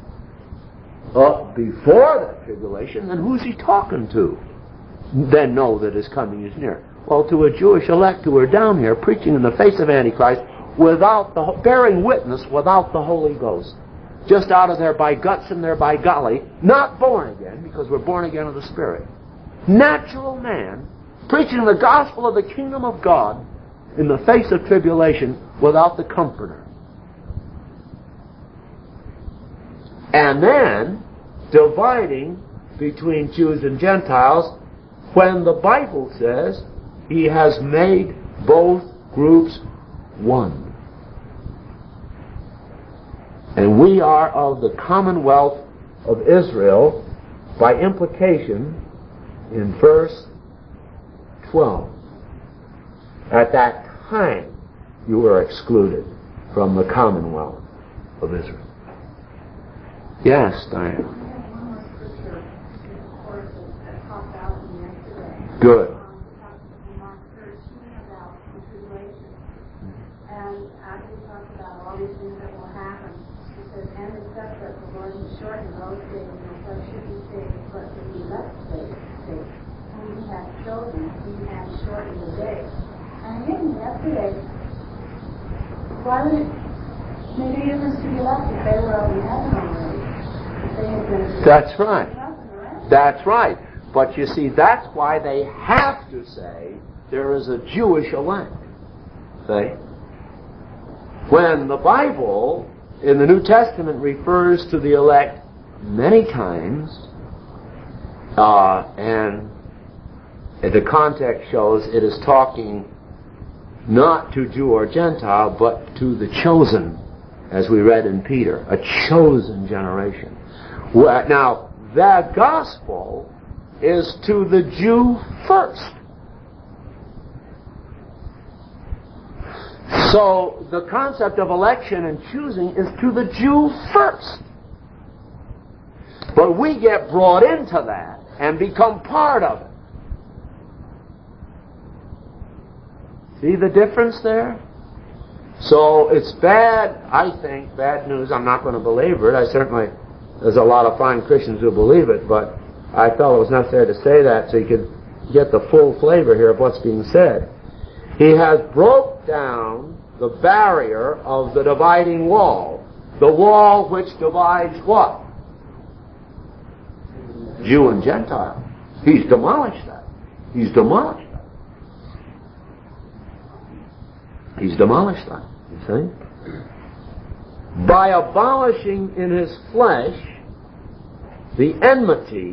up before that tribulation, then who's He talking to? Then know that His coming is near. Well, to a Jewish elect who are down here preaching in the face of Antichrist, without the bearing witness, without the Holy Ghost, just out of there by guts and there by golly, not born again, because we're born again of the Spirit. Natural man preaching the gospel of the kingdom of God in the face of tribulation without the Comforter. And then dividing between Jews and Gentiles when the Bible says He has made both groups one. And we are of the commonwealth of Israel by implication in verse twelve. At that time you were excluded from the commonwealth of Israel. Yes, Diane. Good. Why would it make a difference to the elect if they were up in heaven already? If they had been That's right. That's right. But you see, that's why they have to say there is a Jewish elect. See? When the Bible in the New Testament refers to the elect many times, uh, and the context shows it is talking not to Jew or Gentile, but to the chosen as we read in Peter, a chosen generation. Now, that gospel is to the Jew first. So the concept of election and choosing is to the Jew first. But we get brought into that and become part of it. See the difference there? So it's bad, I think, bad news. I'm not going to belabor it. I certainly, there's a lot of fine Christians who believe it, but I felt it was necessary to say that so you could get the full flavor here of what's being said. He has broke down the barrier of the dividing wall. The wall which divides what? Jew and Gentile. He's demolished that. He's demolished that. He's demolished that, you see? By abolishing in his flesh the enmity,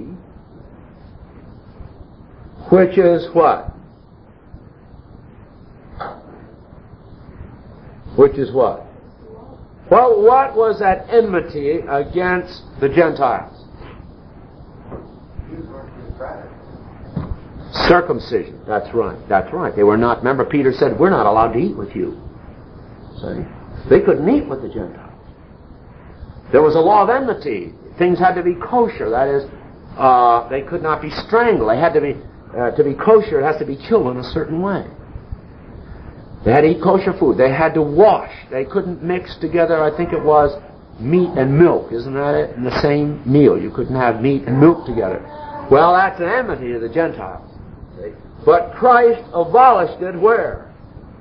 which is what? Which is what? Well, what was that enmity against the Gentiles? Circumcision. That's right. That's right. They were not. Remember, Peter said, "We're not allowed to eat with you." See? They couldn't eat with the Gentiles. There was a law of enmity. Things had to be kosher. That is, uh, they could not be strangled. They had to be uh, to be kosher. It has to be killed in a certain way. They had to eat kosher food. They had to wash. They couldn't mix together. I think it was meat and milk. Isn't that it? In the same meal, you couldn't have meat and milk together. Well, that's an enmity to the Gentiles. But Christ abolished it where?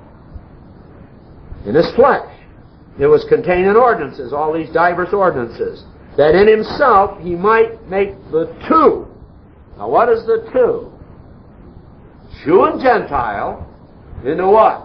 In his flesh. It was contained in ordinances, all these diverse ordinances, that in himself he might make the two. Now what is the two? Jew and Gentile into what?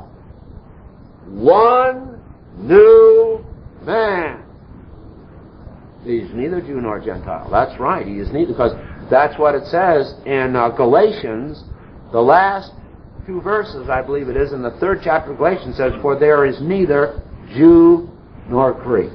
One new man. He's neither Jew nor Gentile. That's right. He is neither, because that's what it says in uh, Galatians. The last two verses, I believe it is, in the third chapter of Galatians says, "For there is neither Jew nor Greek,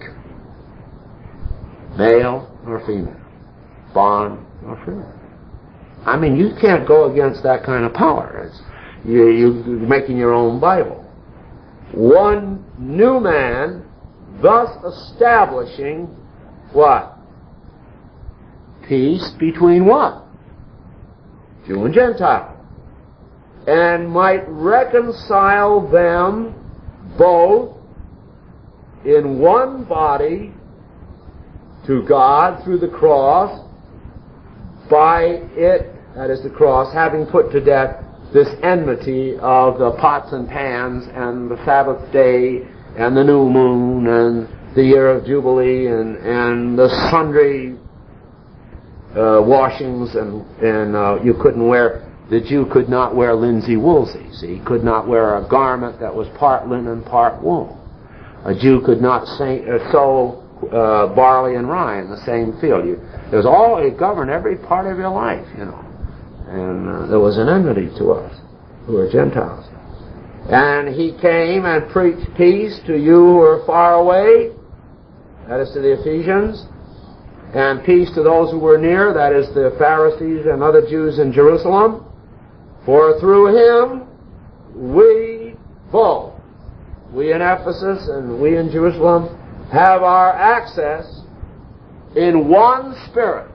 male nor female, bond nor free." I mean, you can't go against that kind of power. It's, you, you're making your own Bible. One new man, thus establishing what? Peace between what? Jew and Gentile. And might reconcile them both in one body to God through the cross, by it, that is the cross, having put to death this enmity of the pots and pans and the Sabbath day and the new moon and the year of Jubilee and, and the sundry uh, washings, and, and uh, you couldn't wear... The Jew could not wear linsey woolsey. See, he could not wear a garment that was part linen, part wool. A Jew could not say, uh, sow uh, barley and rye in the same field. You, it was all, it governed every part of your life, you know. And uh, there was an enmity to us, who are Gentiles. And he came and preached peace to you who are far away, that is to the Ephesians, and peace to those who were near, that is the Pharisees and other Jews in Jerusalem. For through him we both, we in Ephesus and we in Jerusalem, have our access in one Spirit.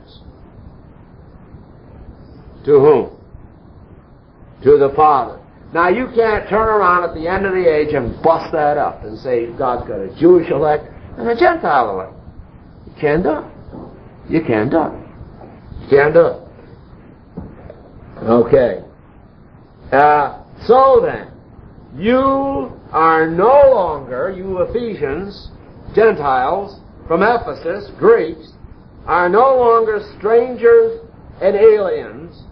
To whom? To the Father. Now you can't turn around at the end of the age and bust that up and say God's got a Jewish elect and a Gentile elect. You can't do it. You can't do it. You can't do it. Okay. Uh, so then, you are no longer, you Ephesians, Gentiles, from Ephesus, Greeks, are no longer strangers and aliens.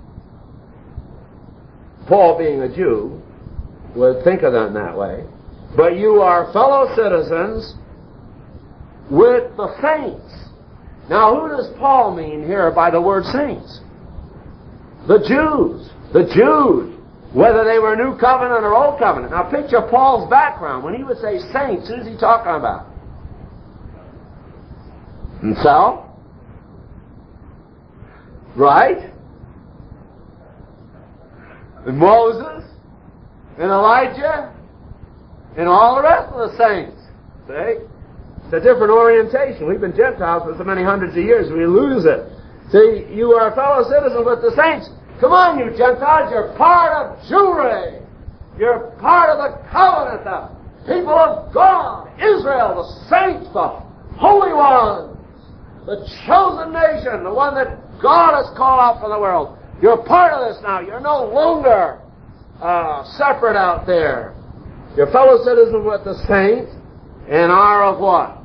Paul, being a Jew, would think of them that way. But you are fellow citizens with the saints. Now, who does Paul mean here by the word saints? The Jews. The Jews. Whether they were New Covenant or Old Covenant. Now, picture Paul's background. When he would say saints, who's he talking about? And so? Right? And Moses? And Elijah? And all the rest of the saints. See? It's a different orientation. We've been Gentiles for so many hundreds of years, we lose it. See, you are a fellow citizen with the saints. Come on, you Gentiles, you're part of Jewry. You're part of the covenant, the people of God, Israel, the saints, the holy ones, the chosen nation, the one that God has called out for the world. You're part of this now. You're no longer uh, separate out there. You're fellow citizens with the saints and are of what?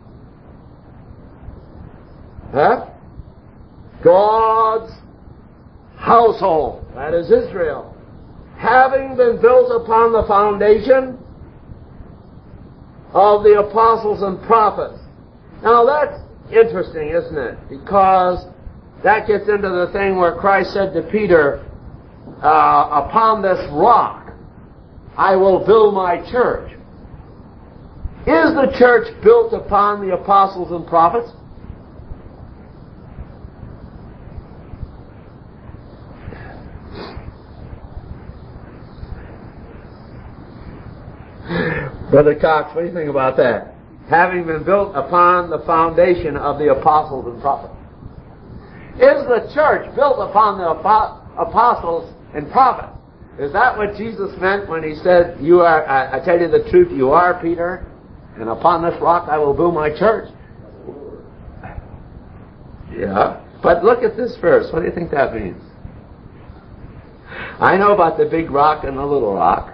Huh? God's household. That is Israel. Having been built upon the foundation of the apostles and prophets. Now that's interesting, isn't it? Because that gets into the thing where Christ said to Peter, uh, upon this rock I will build my church. Is the church built upon the apostles and prophets? Brother Cox, what do you think about that? Having been built upon the foundation of the apostles and prophets. Is the church built upon the apostles and prophets? Is that what Jesus meant when he said, "You are, I, I tell you the truth, you are Peter, and upon this rock I will build my church"? Yeah. But look at this verse. What do you think that means? I know about the big rock and the little rock.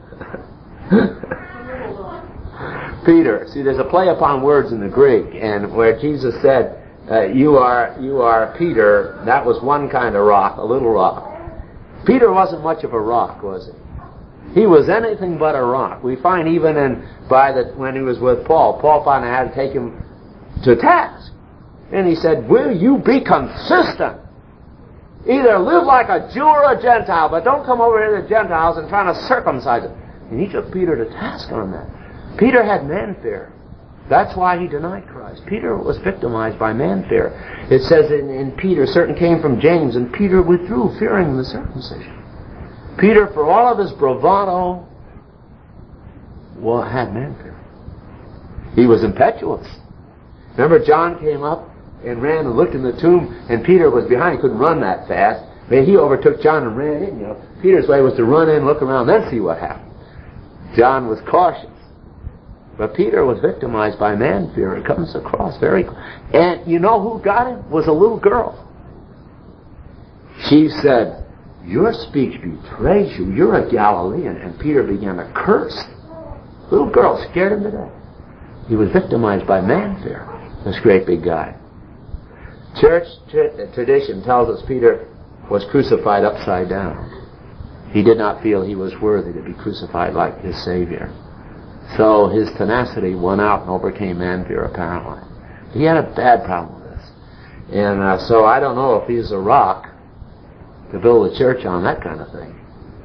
Peter. See, there's a play upon words in the Greek, and where Jesus said, uh, you are you are Peter, that was one kind of rock, a little rock. Peter wasn't much of a rock, was he? He was anything but a rock. We find even in by the when he was with Paul, Paul finally had to take him to task. And he said, will you be consistent? Either live like a Jew or a Gentile, but don't come over here to the Gentiles and try to circumcise it. And he took Peter to task on that. Peter had man fear. That's why he denied Christ. Peter was victimized by man fear. It says in, in Peter, certain came from James, and Peter withdrew, fearing the circumcision. Peter, for all of his bravado, well, had man fear. He was impetuous. Remember, John came up and ran and looked in the tomb, and Peter was behind. He couldn't run that fast. But he overtook John and ran in. You know, Peter's way was to run in, look around, then see what happened. John was cautious. But Peter was victimized by man fear. It comes across very... And you know who got him? Was a little girl. She said, your speech betrays you. You're a Galilean. And Peter began to curse. Little girl scared him to death. He was victimized by man fear. This great big guy. Church tra- tradition tells us Peter was crucified upside down. He did not feel he was worthy to be crucified like his Savior. So his tenacity won out and overcame man fear, apparently. He had a bad problem with this. And uh, so I don't know if he's a rock to build a church on, that kind of thing.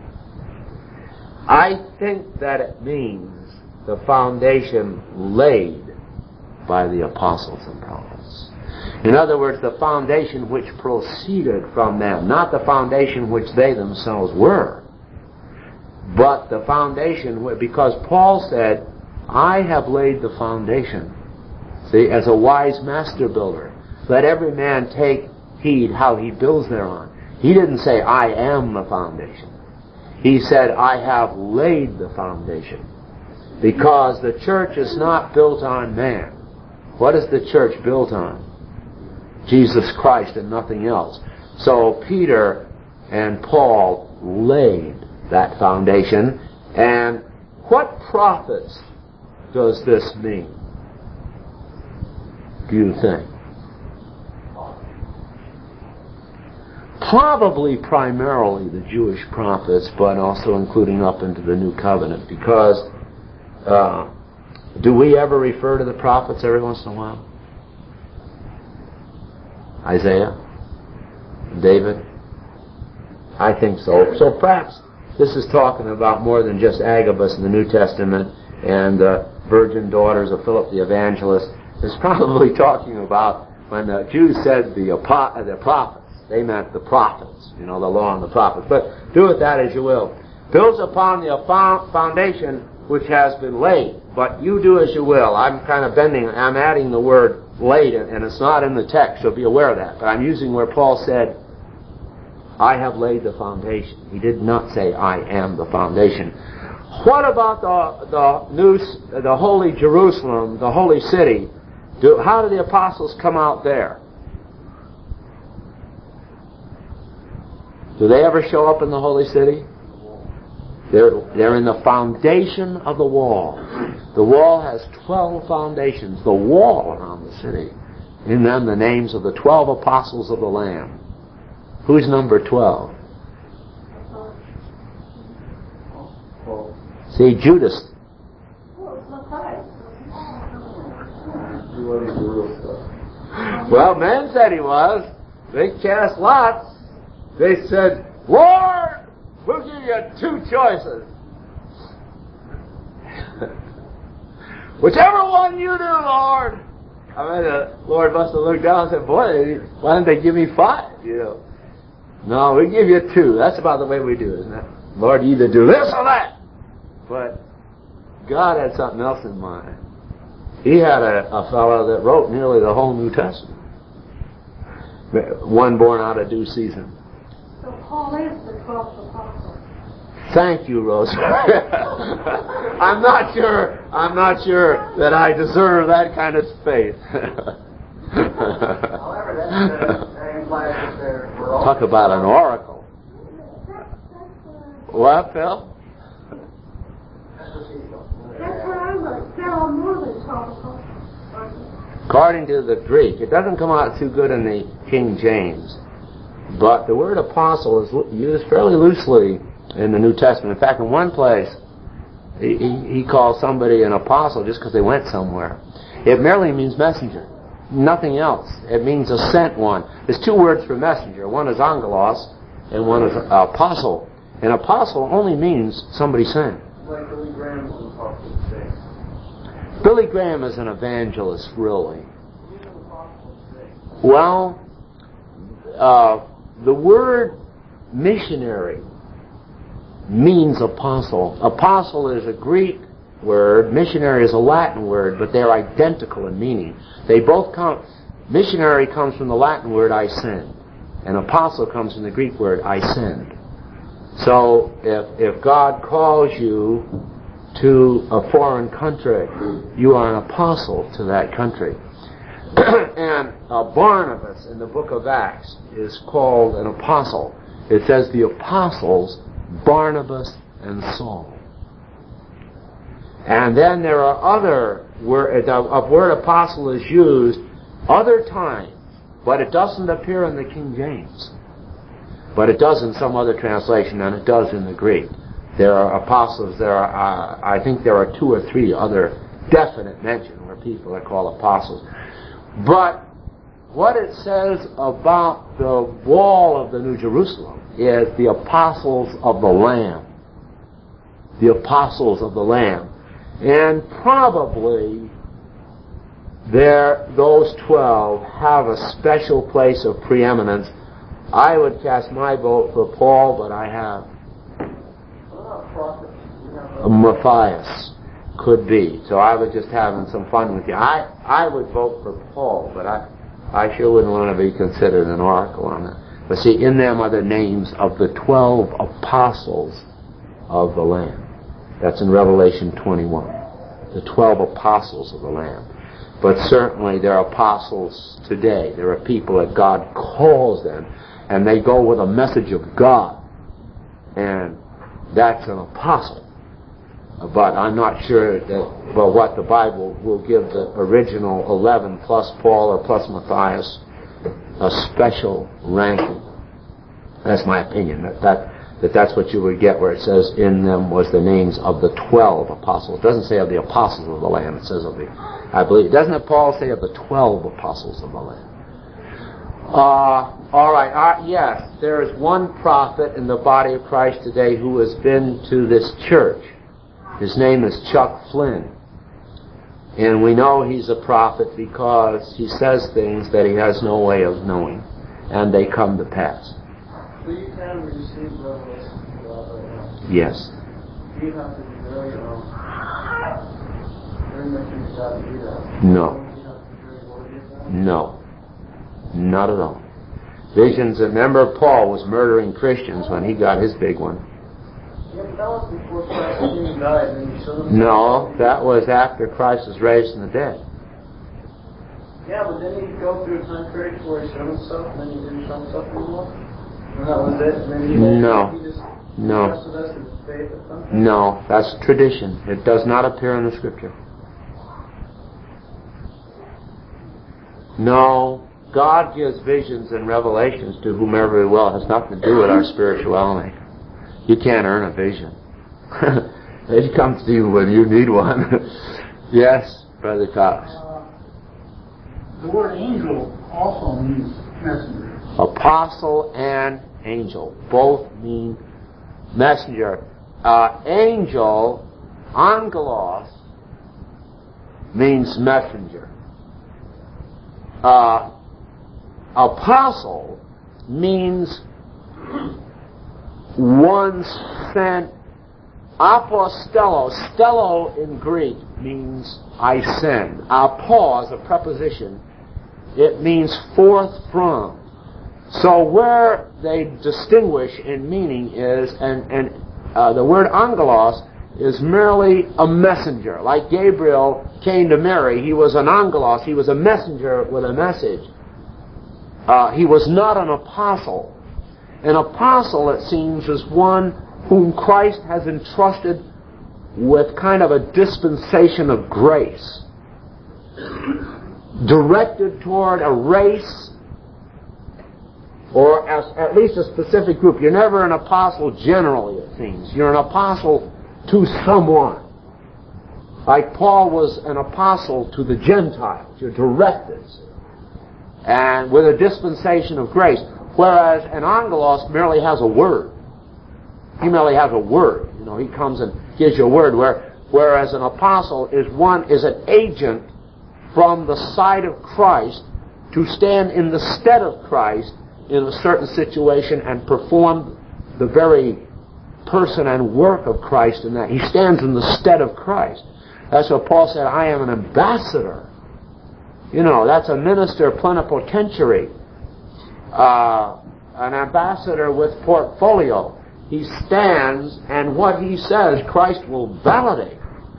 I think that it means the foundation laid by the apostles and prophets. In other words, the foundation which proceeded from them, not the foundation which they themselves were, but the foundation, because Paul said, I have laid the foundation. See, as a wise master builder, let every man take heed how he builds thereon. He didn't say, I am the foundation. He said, I have laid the foundation. Because the church is not built on man. What is the church built on? Jesus Christ and nothing else. So Peter and Paul laid that foundation. And what profits does this mean, do you think? Probably primarily the Jewish prophets, but also including up into the New Covenant, because uh, do we ever refer to the prophets every once in a while? Isaiah? David? I think so. So perhaps this is talking about more than just Agabus in the New Testament and the virgin daughters of Philip the Evangelist. is probably talking about when the Jews said the, apo- the prophets. They meant the prophets, you know, the law and the prophets. But do with that as you will. Builds upon the foundation which has been laid. But you do as you will. I'm kind of bending, I'm adding the word laid, and it's not in the text, so be aware of that. But I'm using where Paul said, I have laid the foundation. He did not say, I am the foundation. What about the the new, the holy Jerusalem, the holy city? Do, how do the apostles come out there? Do they ever show up in the holy city? They're, they're in the foundation of the wall. The wall has twelve foundations, the wall around the city. In them the names of the twelve apostles of the Lamb. Who's number twelve? See, Judas. Well, men said he was. They cast lots. They said, Lord, we'll give you two choices. Whichever one you do, Lord. I mean, the Lord must have looked down and said, boy, why didn't they give me five? You know. No, we give you two. That's about the way we do, isn't it? Lord, you either do this or that. But God had something else in mind. He had a, a fellow that wrote nearly the whole New Testament. One born out of due season. So Paul is the twelfth apostle. Thank you, Rosemary. I'm not sure. I'm not sure that I deserve that kind of faith. However, that's, that implies that there were all Talk about an oracle. What, Phil? That's what I look. There are more than twelve apostles. According to the Greek, it doesn't come out too good in the King James, but the word apostle is used fairly loosely in the New Testament. In fact, in one place, he, he, he calls somebody an apostle just because they went somewhere. It merely means messenger, nothing else. It means a sent one. There's two words for messenger. One is angelos, and one is apostle. An apostle only means somebody sent. Like Billy Graham was an apostle today. Billy Graham is an evangelist, really. Well, uh, the word missionary means apostle. Apostle is a Greek word. Missionary is a Latin word, but they're identical in meaning. They both come. Missionary comes from the Latin word I send, and apostle comes from the Greek word I send. So if if God calls you to a foreign country, you are an apostle to that country. And uh, Barnabas in the book of Acts is called an apostle. It says the apostles Barnabas and Saul. And then there are other word, the word apostle is used other times, but it doesn't appear in the King James. But it does in some other translation, and it does in the Greek. There are apostles. There are, uh, I think, there are two or three other definite mention where people are called apostles. But what it says about the wall of the New Jerusalem is the apostles of the Lamb. The apostles of the Lamb. And probably there, those twelve have a special place of preeminence. I would cast my vote for Paul, but I have Matthias. Could be. So I was just having some fun with you. I, I would vote for Paul, but I, I sure wouldn't want to be considered an oracle on that. But see, in them are the names of the twelve apostles of the Lamb. That's in Revelation twenty-one. The twelve apostles of the Lamb. But certainly there are apostles today. There are people that God calls them, and they go with a message of God. And that's an apostle. But I'm not sure that, well, what the Bible will give the original eleven plus Paul or plus Matthias a special ranking. That's my opinion. That, that that that's what you would get where it says in them was the names of the twelve apostles. It doesn't say of the apostles of the Lamb. It says of the, I believe, doesn't it Paul say of the twelve apostles of the Lamb? Uh, all right. Uh, yes, there is one prophet in the body of Christ today who has been to this church. His name is Chuck Flynn. And we know he's a prophet because he says things that he has no way of knowing, and they come to pass. So you can receive revelation from God right now? Yes. Do you have to be very, um, very much into God to do that? No. Do you have to be very worthy of that? No. Not at all. Visions, remember Paul was murdering Christians when he got his big one. Yeah, but that was before Christ came and died, and he showed him. No, that was after Christ was raised from the dead. Yeah, but then he'd go through a time period where he showed himself, and then he didn't show himself anymore? And that was it? And then he, No. he just No. trusted us his faith or something? No, that's tradition. It does not appear in the Scripture. No, God gives visions and revelations to whomever He will. It has nothing to do with our spirituality. You can't earn a vision. It comes to you when you need one. Yes, Brother Cox. Uh, the word angel also means messenger. Apostle and angel both mean messenger. Uh, angel, angelos, means messenger. Uh, apostle means one sent. Apostello, stello in Greek means I send. Apo is a preposition. It means forth from. So where they distinguish in meaning is, and, and uh, the word angelos is merely a messenger. Like Gabriel came to Mary, he was an angelos, he was a messenger with a message. Uh, he was not an apostle. An apostle, it seems, is one whom Christ has entrusted with kind of a dispensation of grace, directed toward a race, or as, at least a specific group. You're never an apostle generally, it seems. You're an apostle to someone. Like Paul was an apostle to the Gentiles. You're directed, and with a dispensation of grace. Whereas an angelos merely has a word. He merely has a word. You know, he comes and gives you a word. Where, whereas an apostle is one is an agent from the side of Christ to stand in the stead of Christ in a certain situation and perform the very person and work of Christ in that. He stands in the stead of Christ. That's what Paul said, I am an ambassador. You know, that's a minister plenipotentiary. Uh, an ambassador with portfolio. He stands, and what he says, Christ will validate.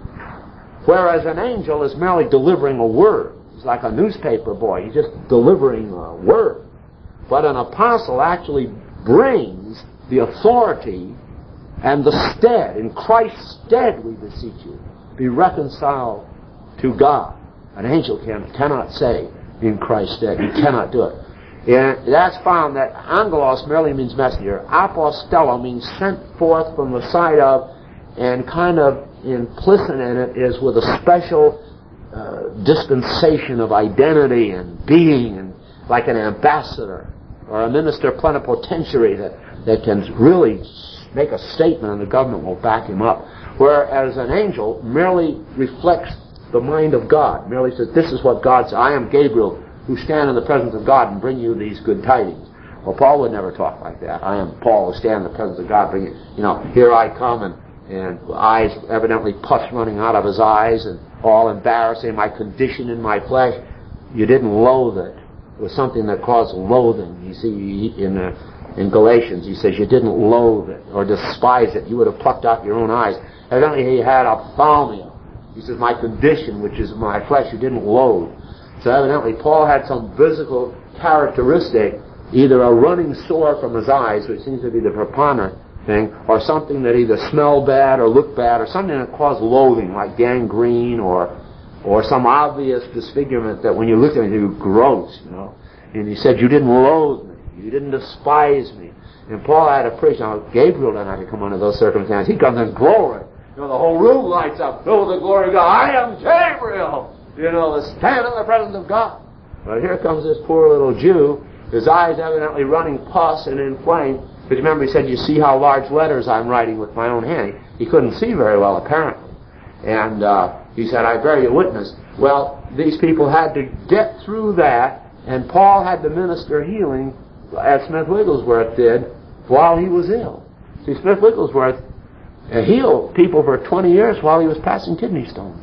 Whereas an angel is merely delivering a word. He's like a newspaper boy. He's just delivering a word. But an apostle actually brings the authority and the stead. In Christ's stead, we beseech you, be reconciled to God. An angel can, cannot say, in Christ's stead. He cannot do it. And that's found that angelos merely means messenger. Apostello means sent forth from the side of, and kind of implicit in it is with a special uh, dispensation of identity and being, and like an ambassador or a minister plenipotentiary that, that can really make a statement and the government will back him up. Whereas an angel merely reflects the mind of God, merely says, this is what God says. I am Gabriel, who stand in the presence of God and bring you these good tidings. Well, Paul would never talk like that. I am Paul, who stand in the presence of God, bring you, you know, here I come, and, and eyes, evidently pus running out of his eyes, and all embarrassing, my condition in my flesh. You didn't loathe it. It was something that caused loathing. You see, in uh, in Galatians, he says you didn't loathe it or despise it. You would have plucked out your own eyes. Evidently, he had ophthalmia. He says, my condition, which is my flesh, you didn't loathe. So evidently Paul had some physical characteristic, either a running sore from his eyes, which seems to be the preponderant thing, or something that either smelled bad or looked bad, or something that caused loathing, like gangrene, or or some obvious disfigurement that when you looked at it, you gross, you know. And he said, you didn't loathe me, you didn't despise me. And Paul had to preach. Now, Gabriel didn't have to come under those circumstances. He comes in glory. You know, the whole room lights up, filled with the glory of God. I am Gabriel! You know, the stand in the presence of God. But here comes this poor little Jew, his eyes evidently running pus and inflamed. But remember, he said, you see how large letters I'm writing with my own hand. He couldn't see very well, apparently. And uh, He said, I bear you witness. Well, these people had to get through that, and Paul had to minister healing, as Smith Wigglesworth did, while he was ill. See, Smith Wigglesworth healed people for twenty years while he was passing kidney stones.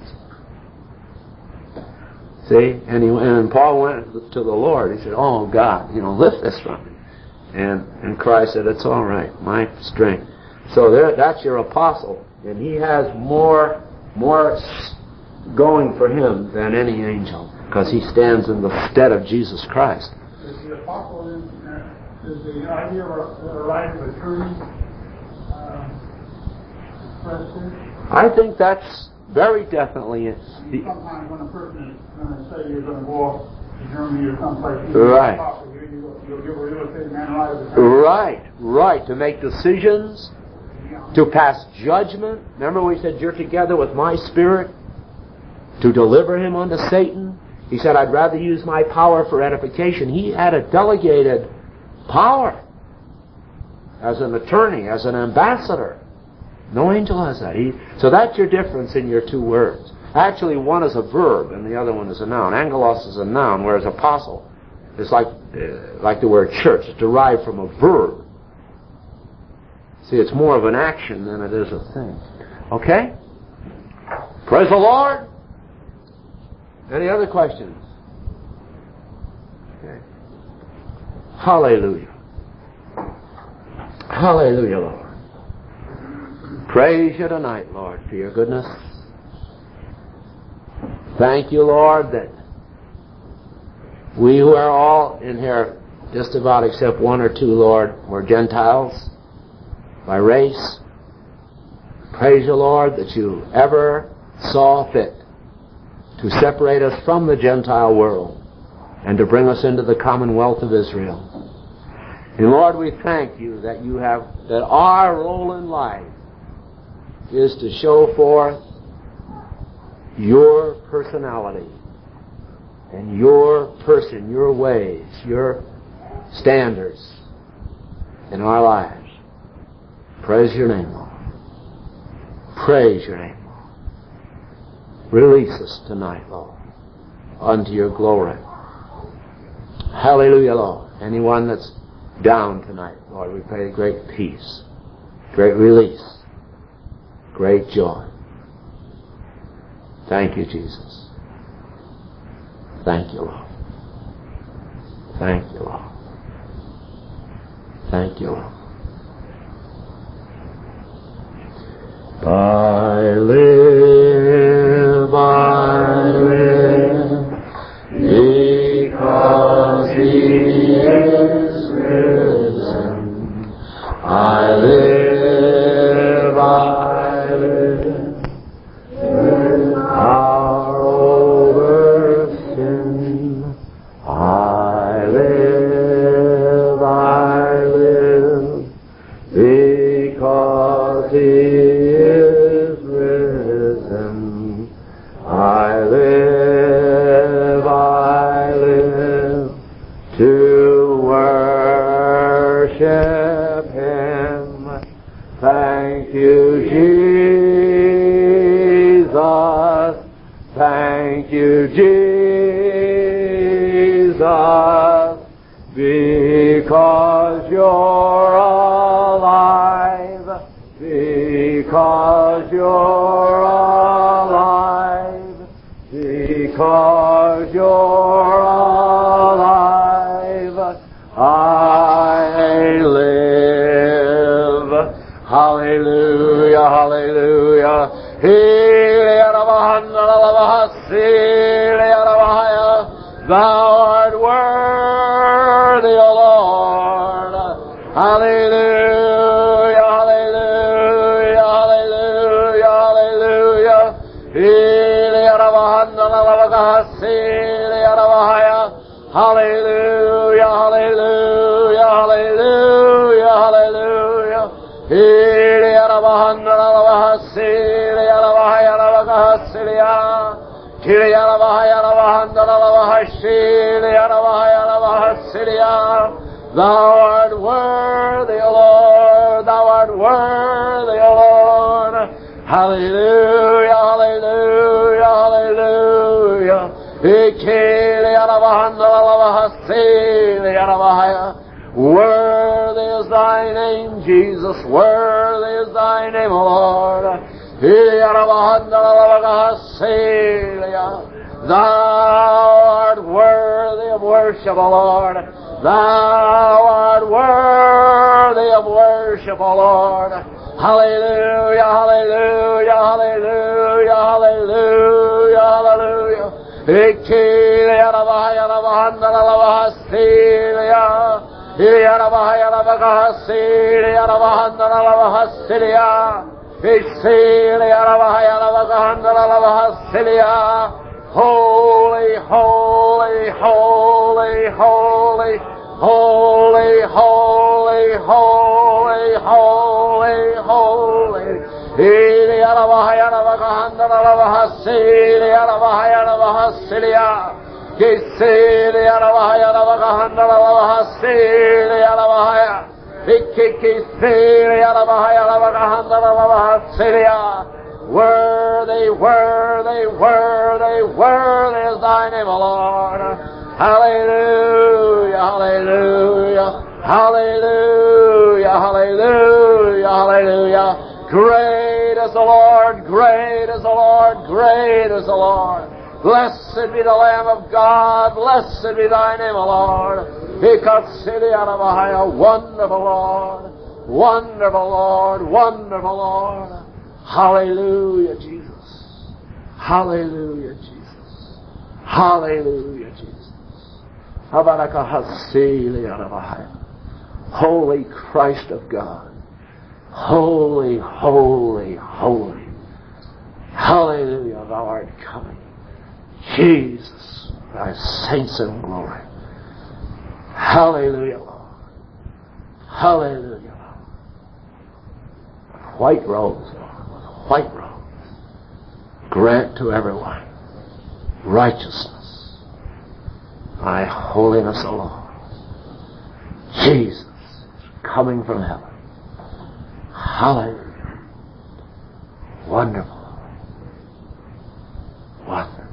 See, and, he, and Paul went to the Lord. He said, oh, God, you know, lift this from me. And, and Christ said, it's all right, my strength. So there, that's your apostle, and he has more, more going for him than any angel, because he stands in the stead of Jesus Christ. Is the apostle in, uh, is the idea of the life of a tree uh, expressed here? I think that's very definitely it. Sometimes when a person is going to say you're going to go off to Germany or someplace, right. you'll, you'll give a real estate man right of the tree. Right, right, to make decisions, to pass judgment. Remember we said, you're together with my spirit to deliver him unto Satan. He said, I'd rather use my power for edification. He had a delegated power as an attorney, as an ambassador. No angel has that. He, so that's your difference in your two words. Actually, one is a verb and the other one is a noun. Angelos is a noun, whereas apostle is like, uh, like the word church. It's derived from a verb. See, it's more of an action than it is a thing. Okay? Praise the Lord. Any other questions? Okay. Hallelujah. Hallelujah, Lord. Praise you tonight, Lord, for your goodness. Thank you, Lord, that we who are all in here, just about except one or two, Lord, were Gentiles by race. Praise you, Lord, that you ever saw fit to separate us from the Gentile world and to bring us into the commonwealth of Israel. And Lord, we thank you that you have, that our role in life is to show forth your personality and your person, your ways, your standards in our lives. Praise your name, Lord. Praise your name, Lord. Release us tonight, Lord, unto your glory. Hallelujah, Lord. Anyone that's down tonight, Lord, we pray great peace, great release, great joy. Thank you, Jesus. Thank you, Lord. Thank you, Lord. Thank you, Lord. I live, I live, because He is risen. I live, I live, with power over sin. I live, I live, because He is risen. I live, I live, to worship Him. Thank you, Jesus. Thank you, Jesus, because you're alive, because you're alive, because you're alive, I live. Hallelujah, hallelujah. Thou art worthy, O Lord. Hallelujah, hallelujah, hallelujah, hallelujah. Hallelujah, hallelujah, hallelujah, hallelujah. Thou art worthy, O Lord, thou art worthy, O Lord. Hallelujah, hallelujah, Worthy is thy name, Jesus. Worthy is thy name, O Lord. Thou art worthy of worship, O Lord. Thou art worthy of worship, O Lord. Hallelujah, hallelujah, hallelujah, hallelujah, hallelujah. Holy, holy, holy, holy, holy, holy, holy, holy, holy. Ili Arabahaya Rabakahanda Rabahasili Arabahaya Rabahasilia. Kisili Arabahaya Rabakahanda Rabahasili Arabahaya. Ikikisili Arabahaya Rabakahanda Rabahasilia. Worthy, worthy, worthy, worthy is thy name, O Lord. Hallelujah, hallelujah, hallelujah, hallelujah, hallelujah. Great is the Lord, great is the Lord, great is the Lord. Blessed be the Lamb of God, blessed be thy name, O Lord. Wonderful Lord, wonderful Lord, wonderful Lord. Hallelujah, Jesus. Hallelujah, Jesus. Hallelujah, Jesus. Holy Christ of God. Holy, holy, holy. Hallelujah, thou art coming. Jesus, thy saints in glory. Hallelujah, Lord. Hallelujah, Lord. White robes, Lord. White robes. Grant to everyone righteousness. Thy holiness, O Lord. Jesus coming from heaven. Hallelujah. Wonderful. Wonderful.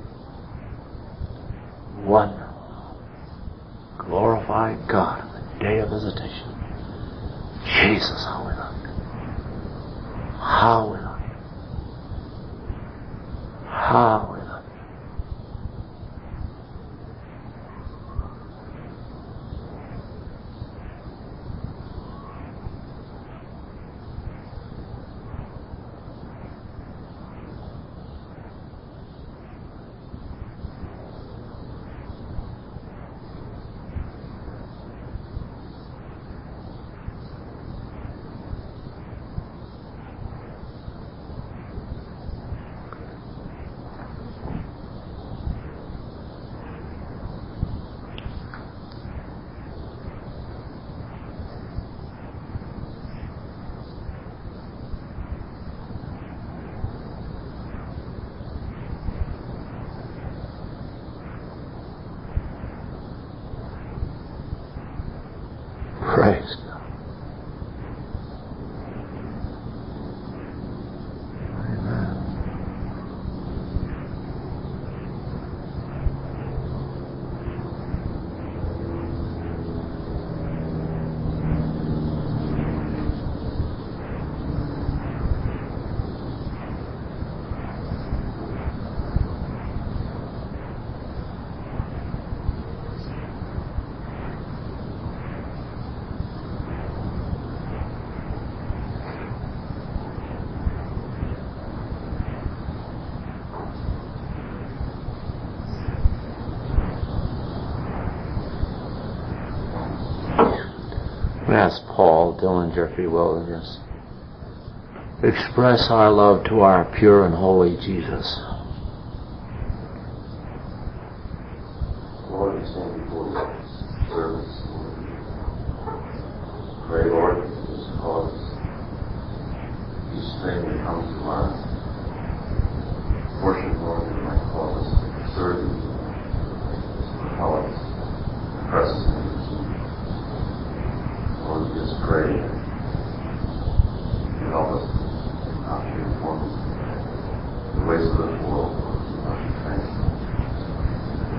Wonderful. Glorify God on the day of visitation. Jesus, how we love you. How we love you. How we love you. Praise God. Amen. Ask Paul Dillinger, if you will, to just express our love to our pure and holy Jesus. Lord, we stand before you, servants. Pray, Lord, just cause each thing that comes to our portion, Lord, that might cause us to serve you, propel us, press us into this. Lord, we just pray that you help us not to conform the ways of this world, Lord. We love you, thank you.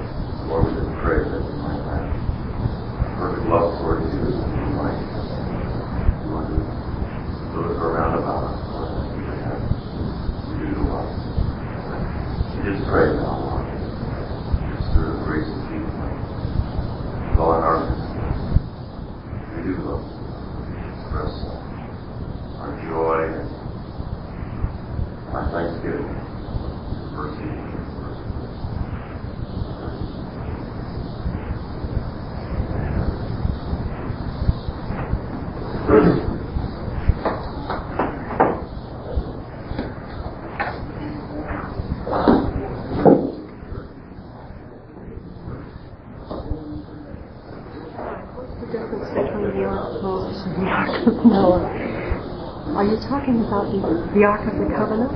Are you talking about the, the Ark of the Covenant?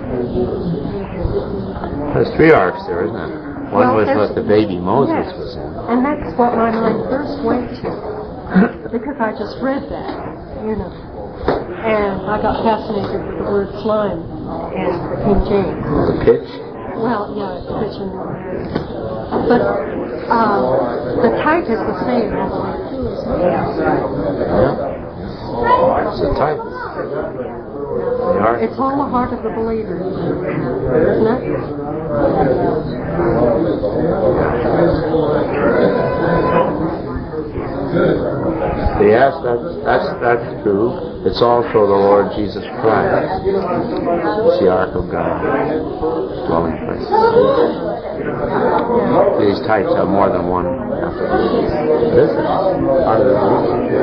There's three arks there, isn't there? One Well, was there's- what the baby Moses yes, was in. and that's what my mind first went to, because I just read that, you know. And I got fascinated with the word slime in the King James. The pitch. Well, yeah, it's pitching. But um, the type is the same all the way through, isn't it? Yeah. It's a type. The ark. It's all the heart of the believer, isn't it? Yes, that's, that's, that's true. It's also the Lord Jesus Christ. It's the Ark of God. Dwelling place. These types have more than one application. This is part of the group.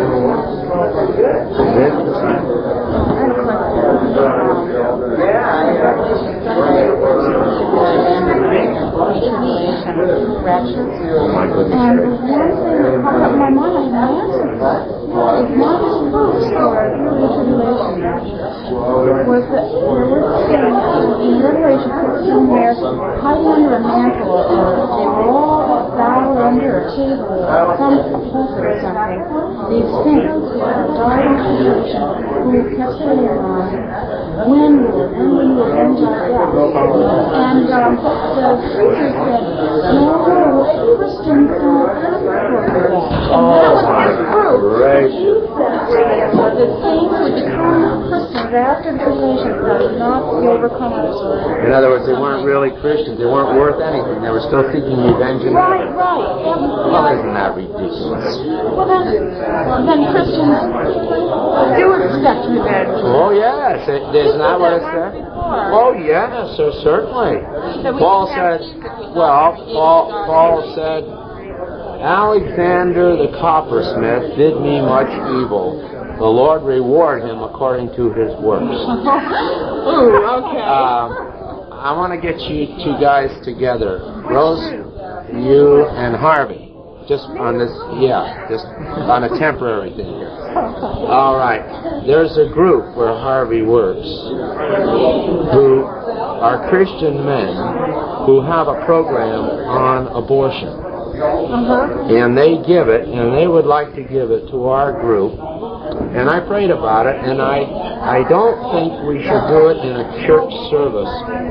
Oh my goodness. And the one thing that popped up in my mind, I have an answer for it. It's not supposed for the tribulation was that there were things in Revelation sixteen where hiding under a mantle or they were all bowed under a table or some pulpit or something. These saints who had died in tribulation who kept saying in their mind, when Lord, when will you avenge our death? And um, the preacher said, no, no, Christians don't ask for that. And that was his proof. He said that the saints would become Christians after the tribulation, but not the overcomers. In other words, they weren't really Christians. They weren't worth anything. They were still seeking revenge. And Right, right. That was, well, isn't that ridiculous? well, then, then Christians do expect revenge. Oh, yes. It, isn't that what it said? Oh, yes, so certainly. Paul said, well, Paul, Paul said, Alexander the coppersmith did me much evil. The Lord reward him according to his works. Ooh, okay. Um, I want to get you two guys together. Rose, you and Harvey. Just on this, yeah, just on a temporary thing here. All right. There's a group where Harvey works who are Christian men who have a program on abortion. Uh-huh. And they give it, and they would like to give it to our group. And I prayed about it, and I I don't think we should do it in a church service.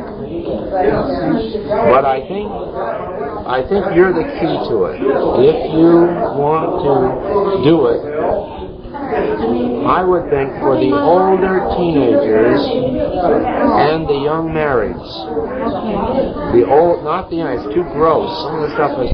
But I think I think you're the key to it. If you want to do it, I would think for the older teenagers and the young marrieds. The old, not the young, it's too gross. Some of the stuff is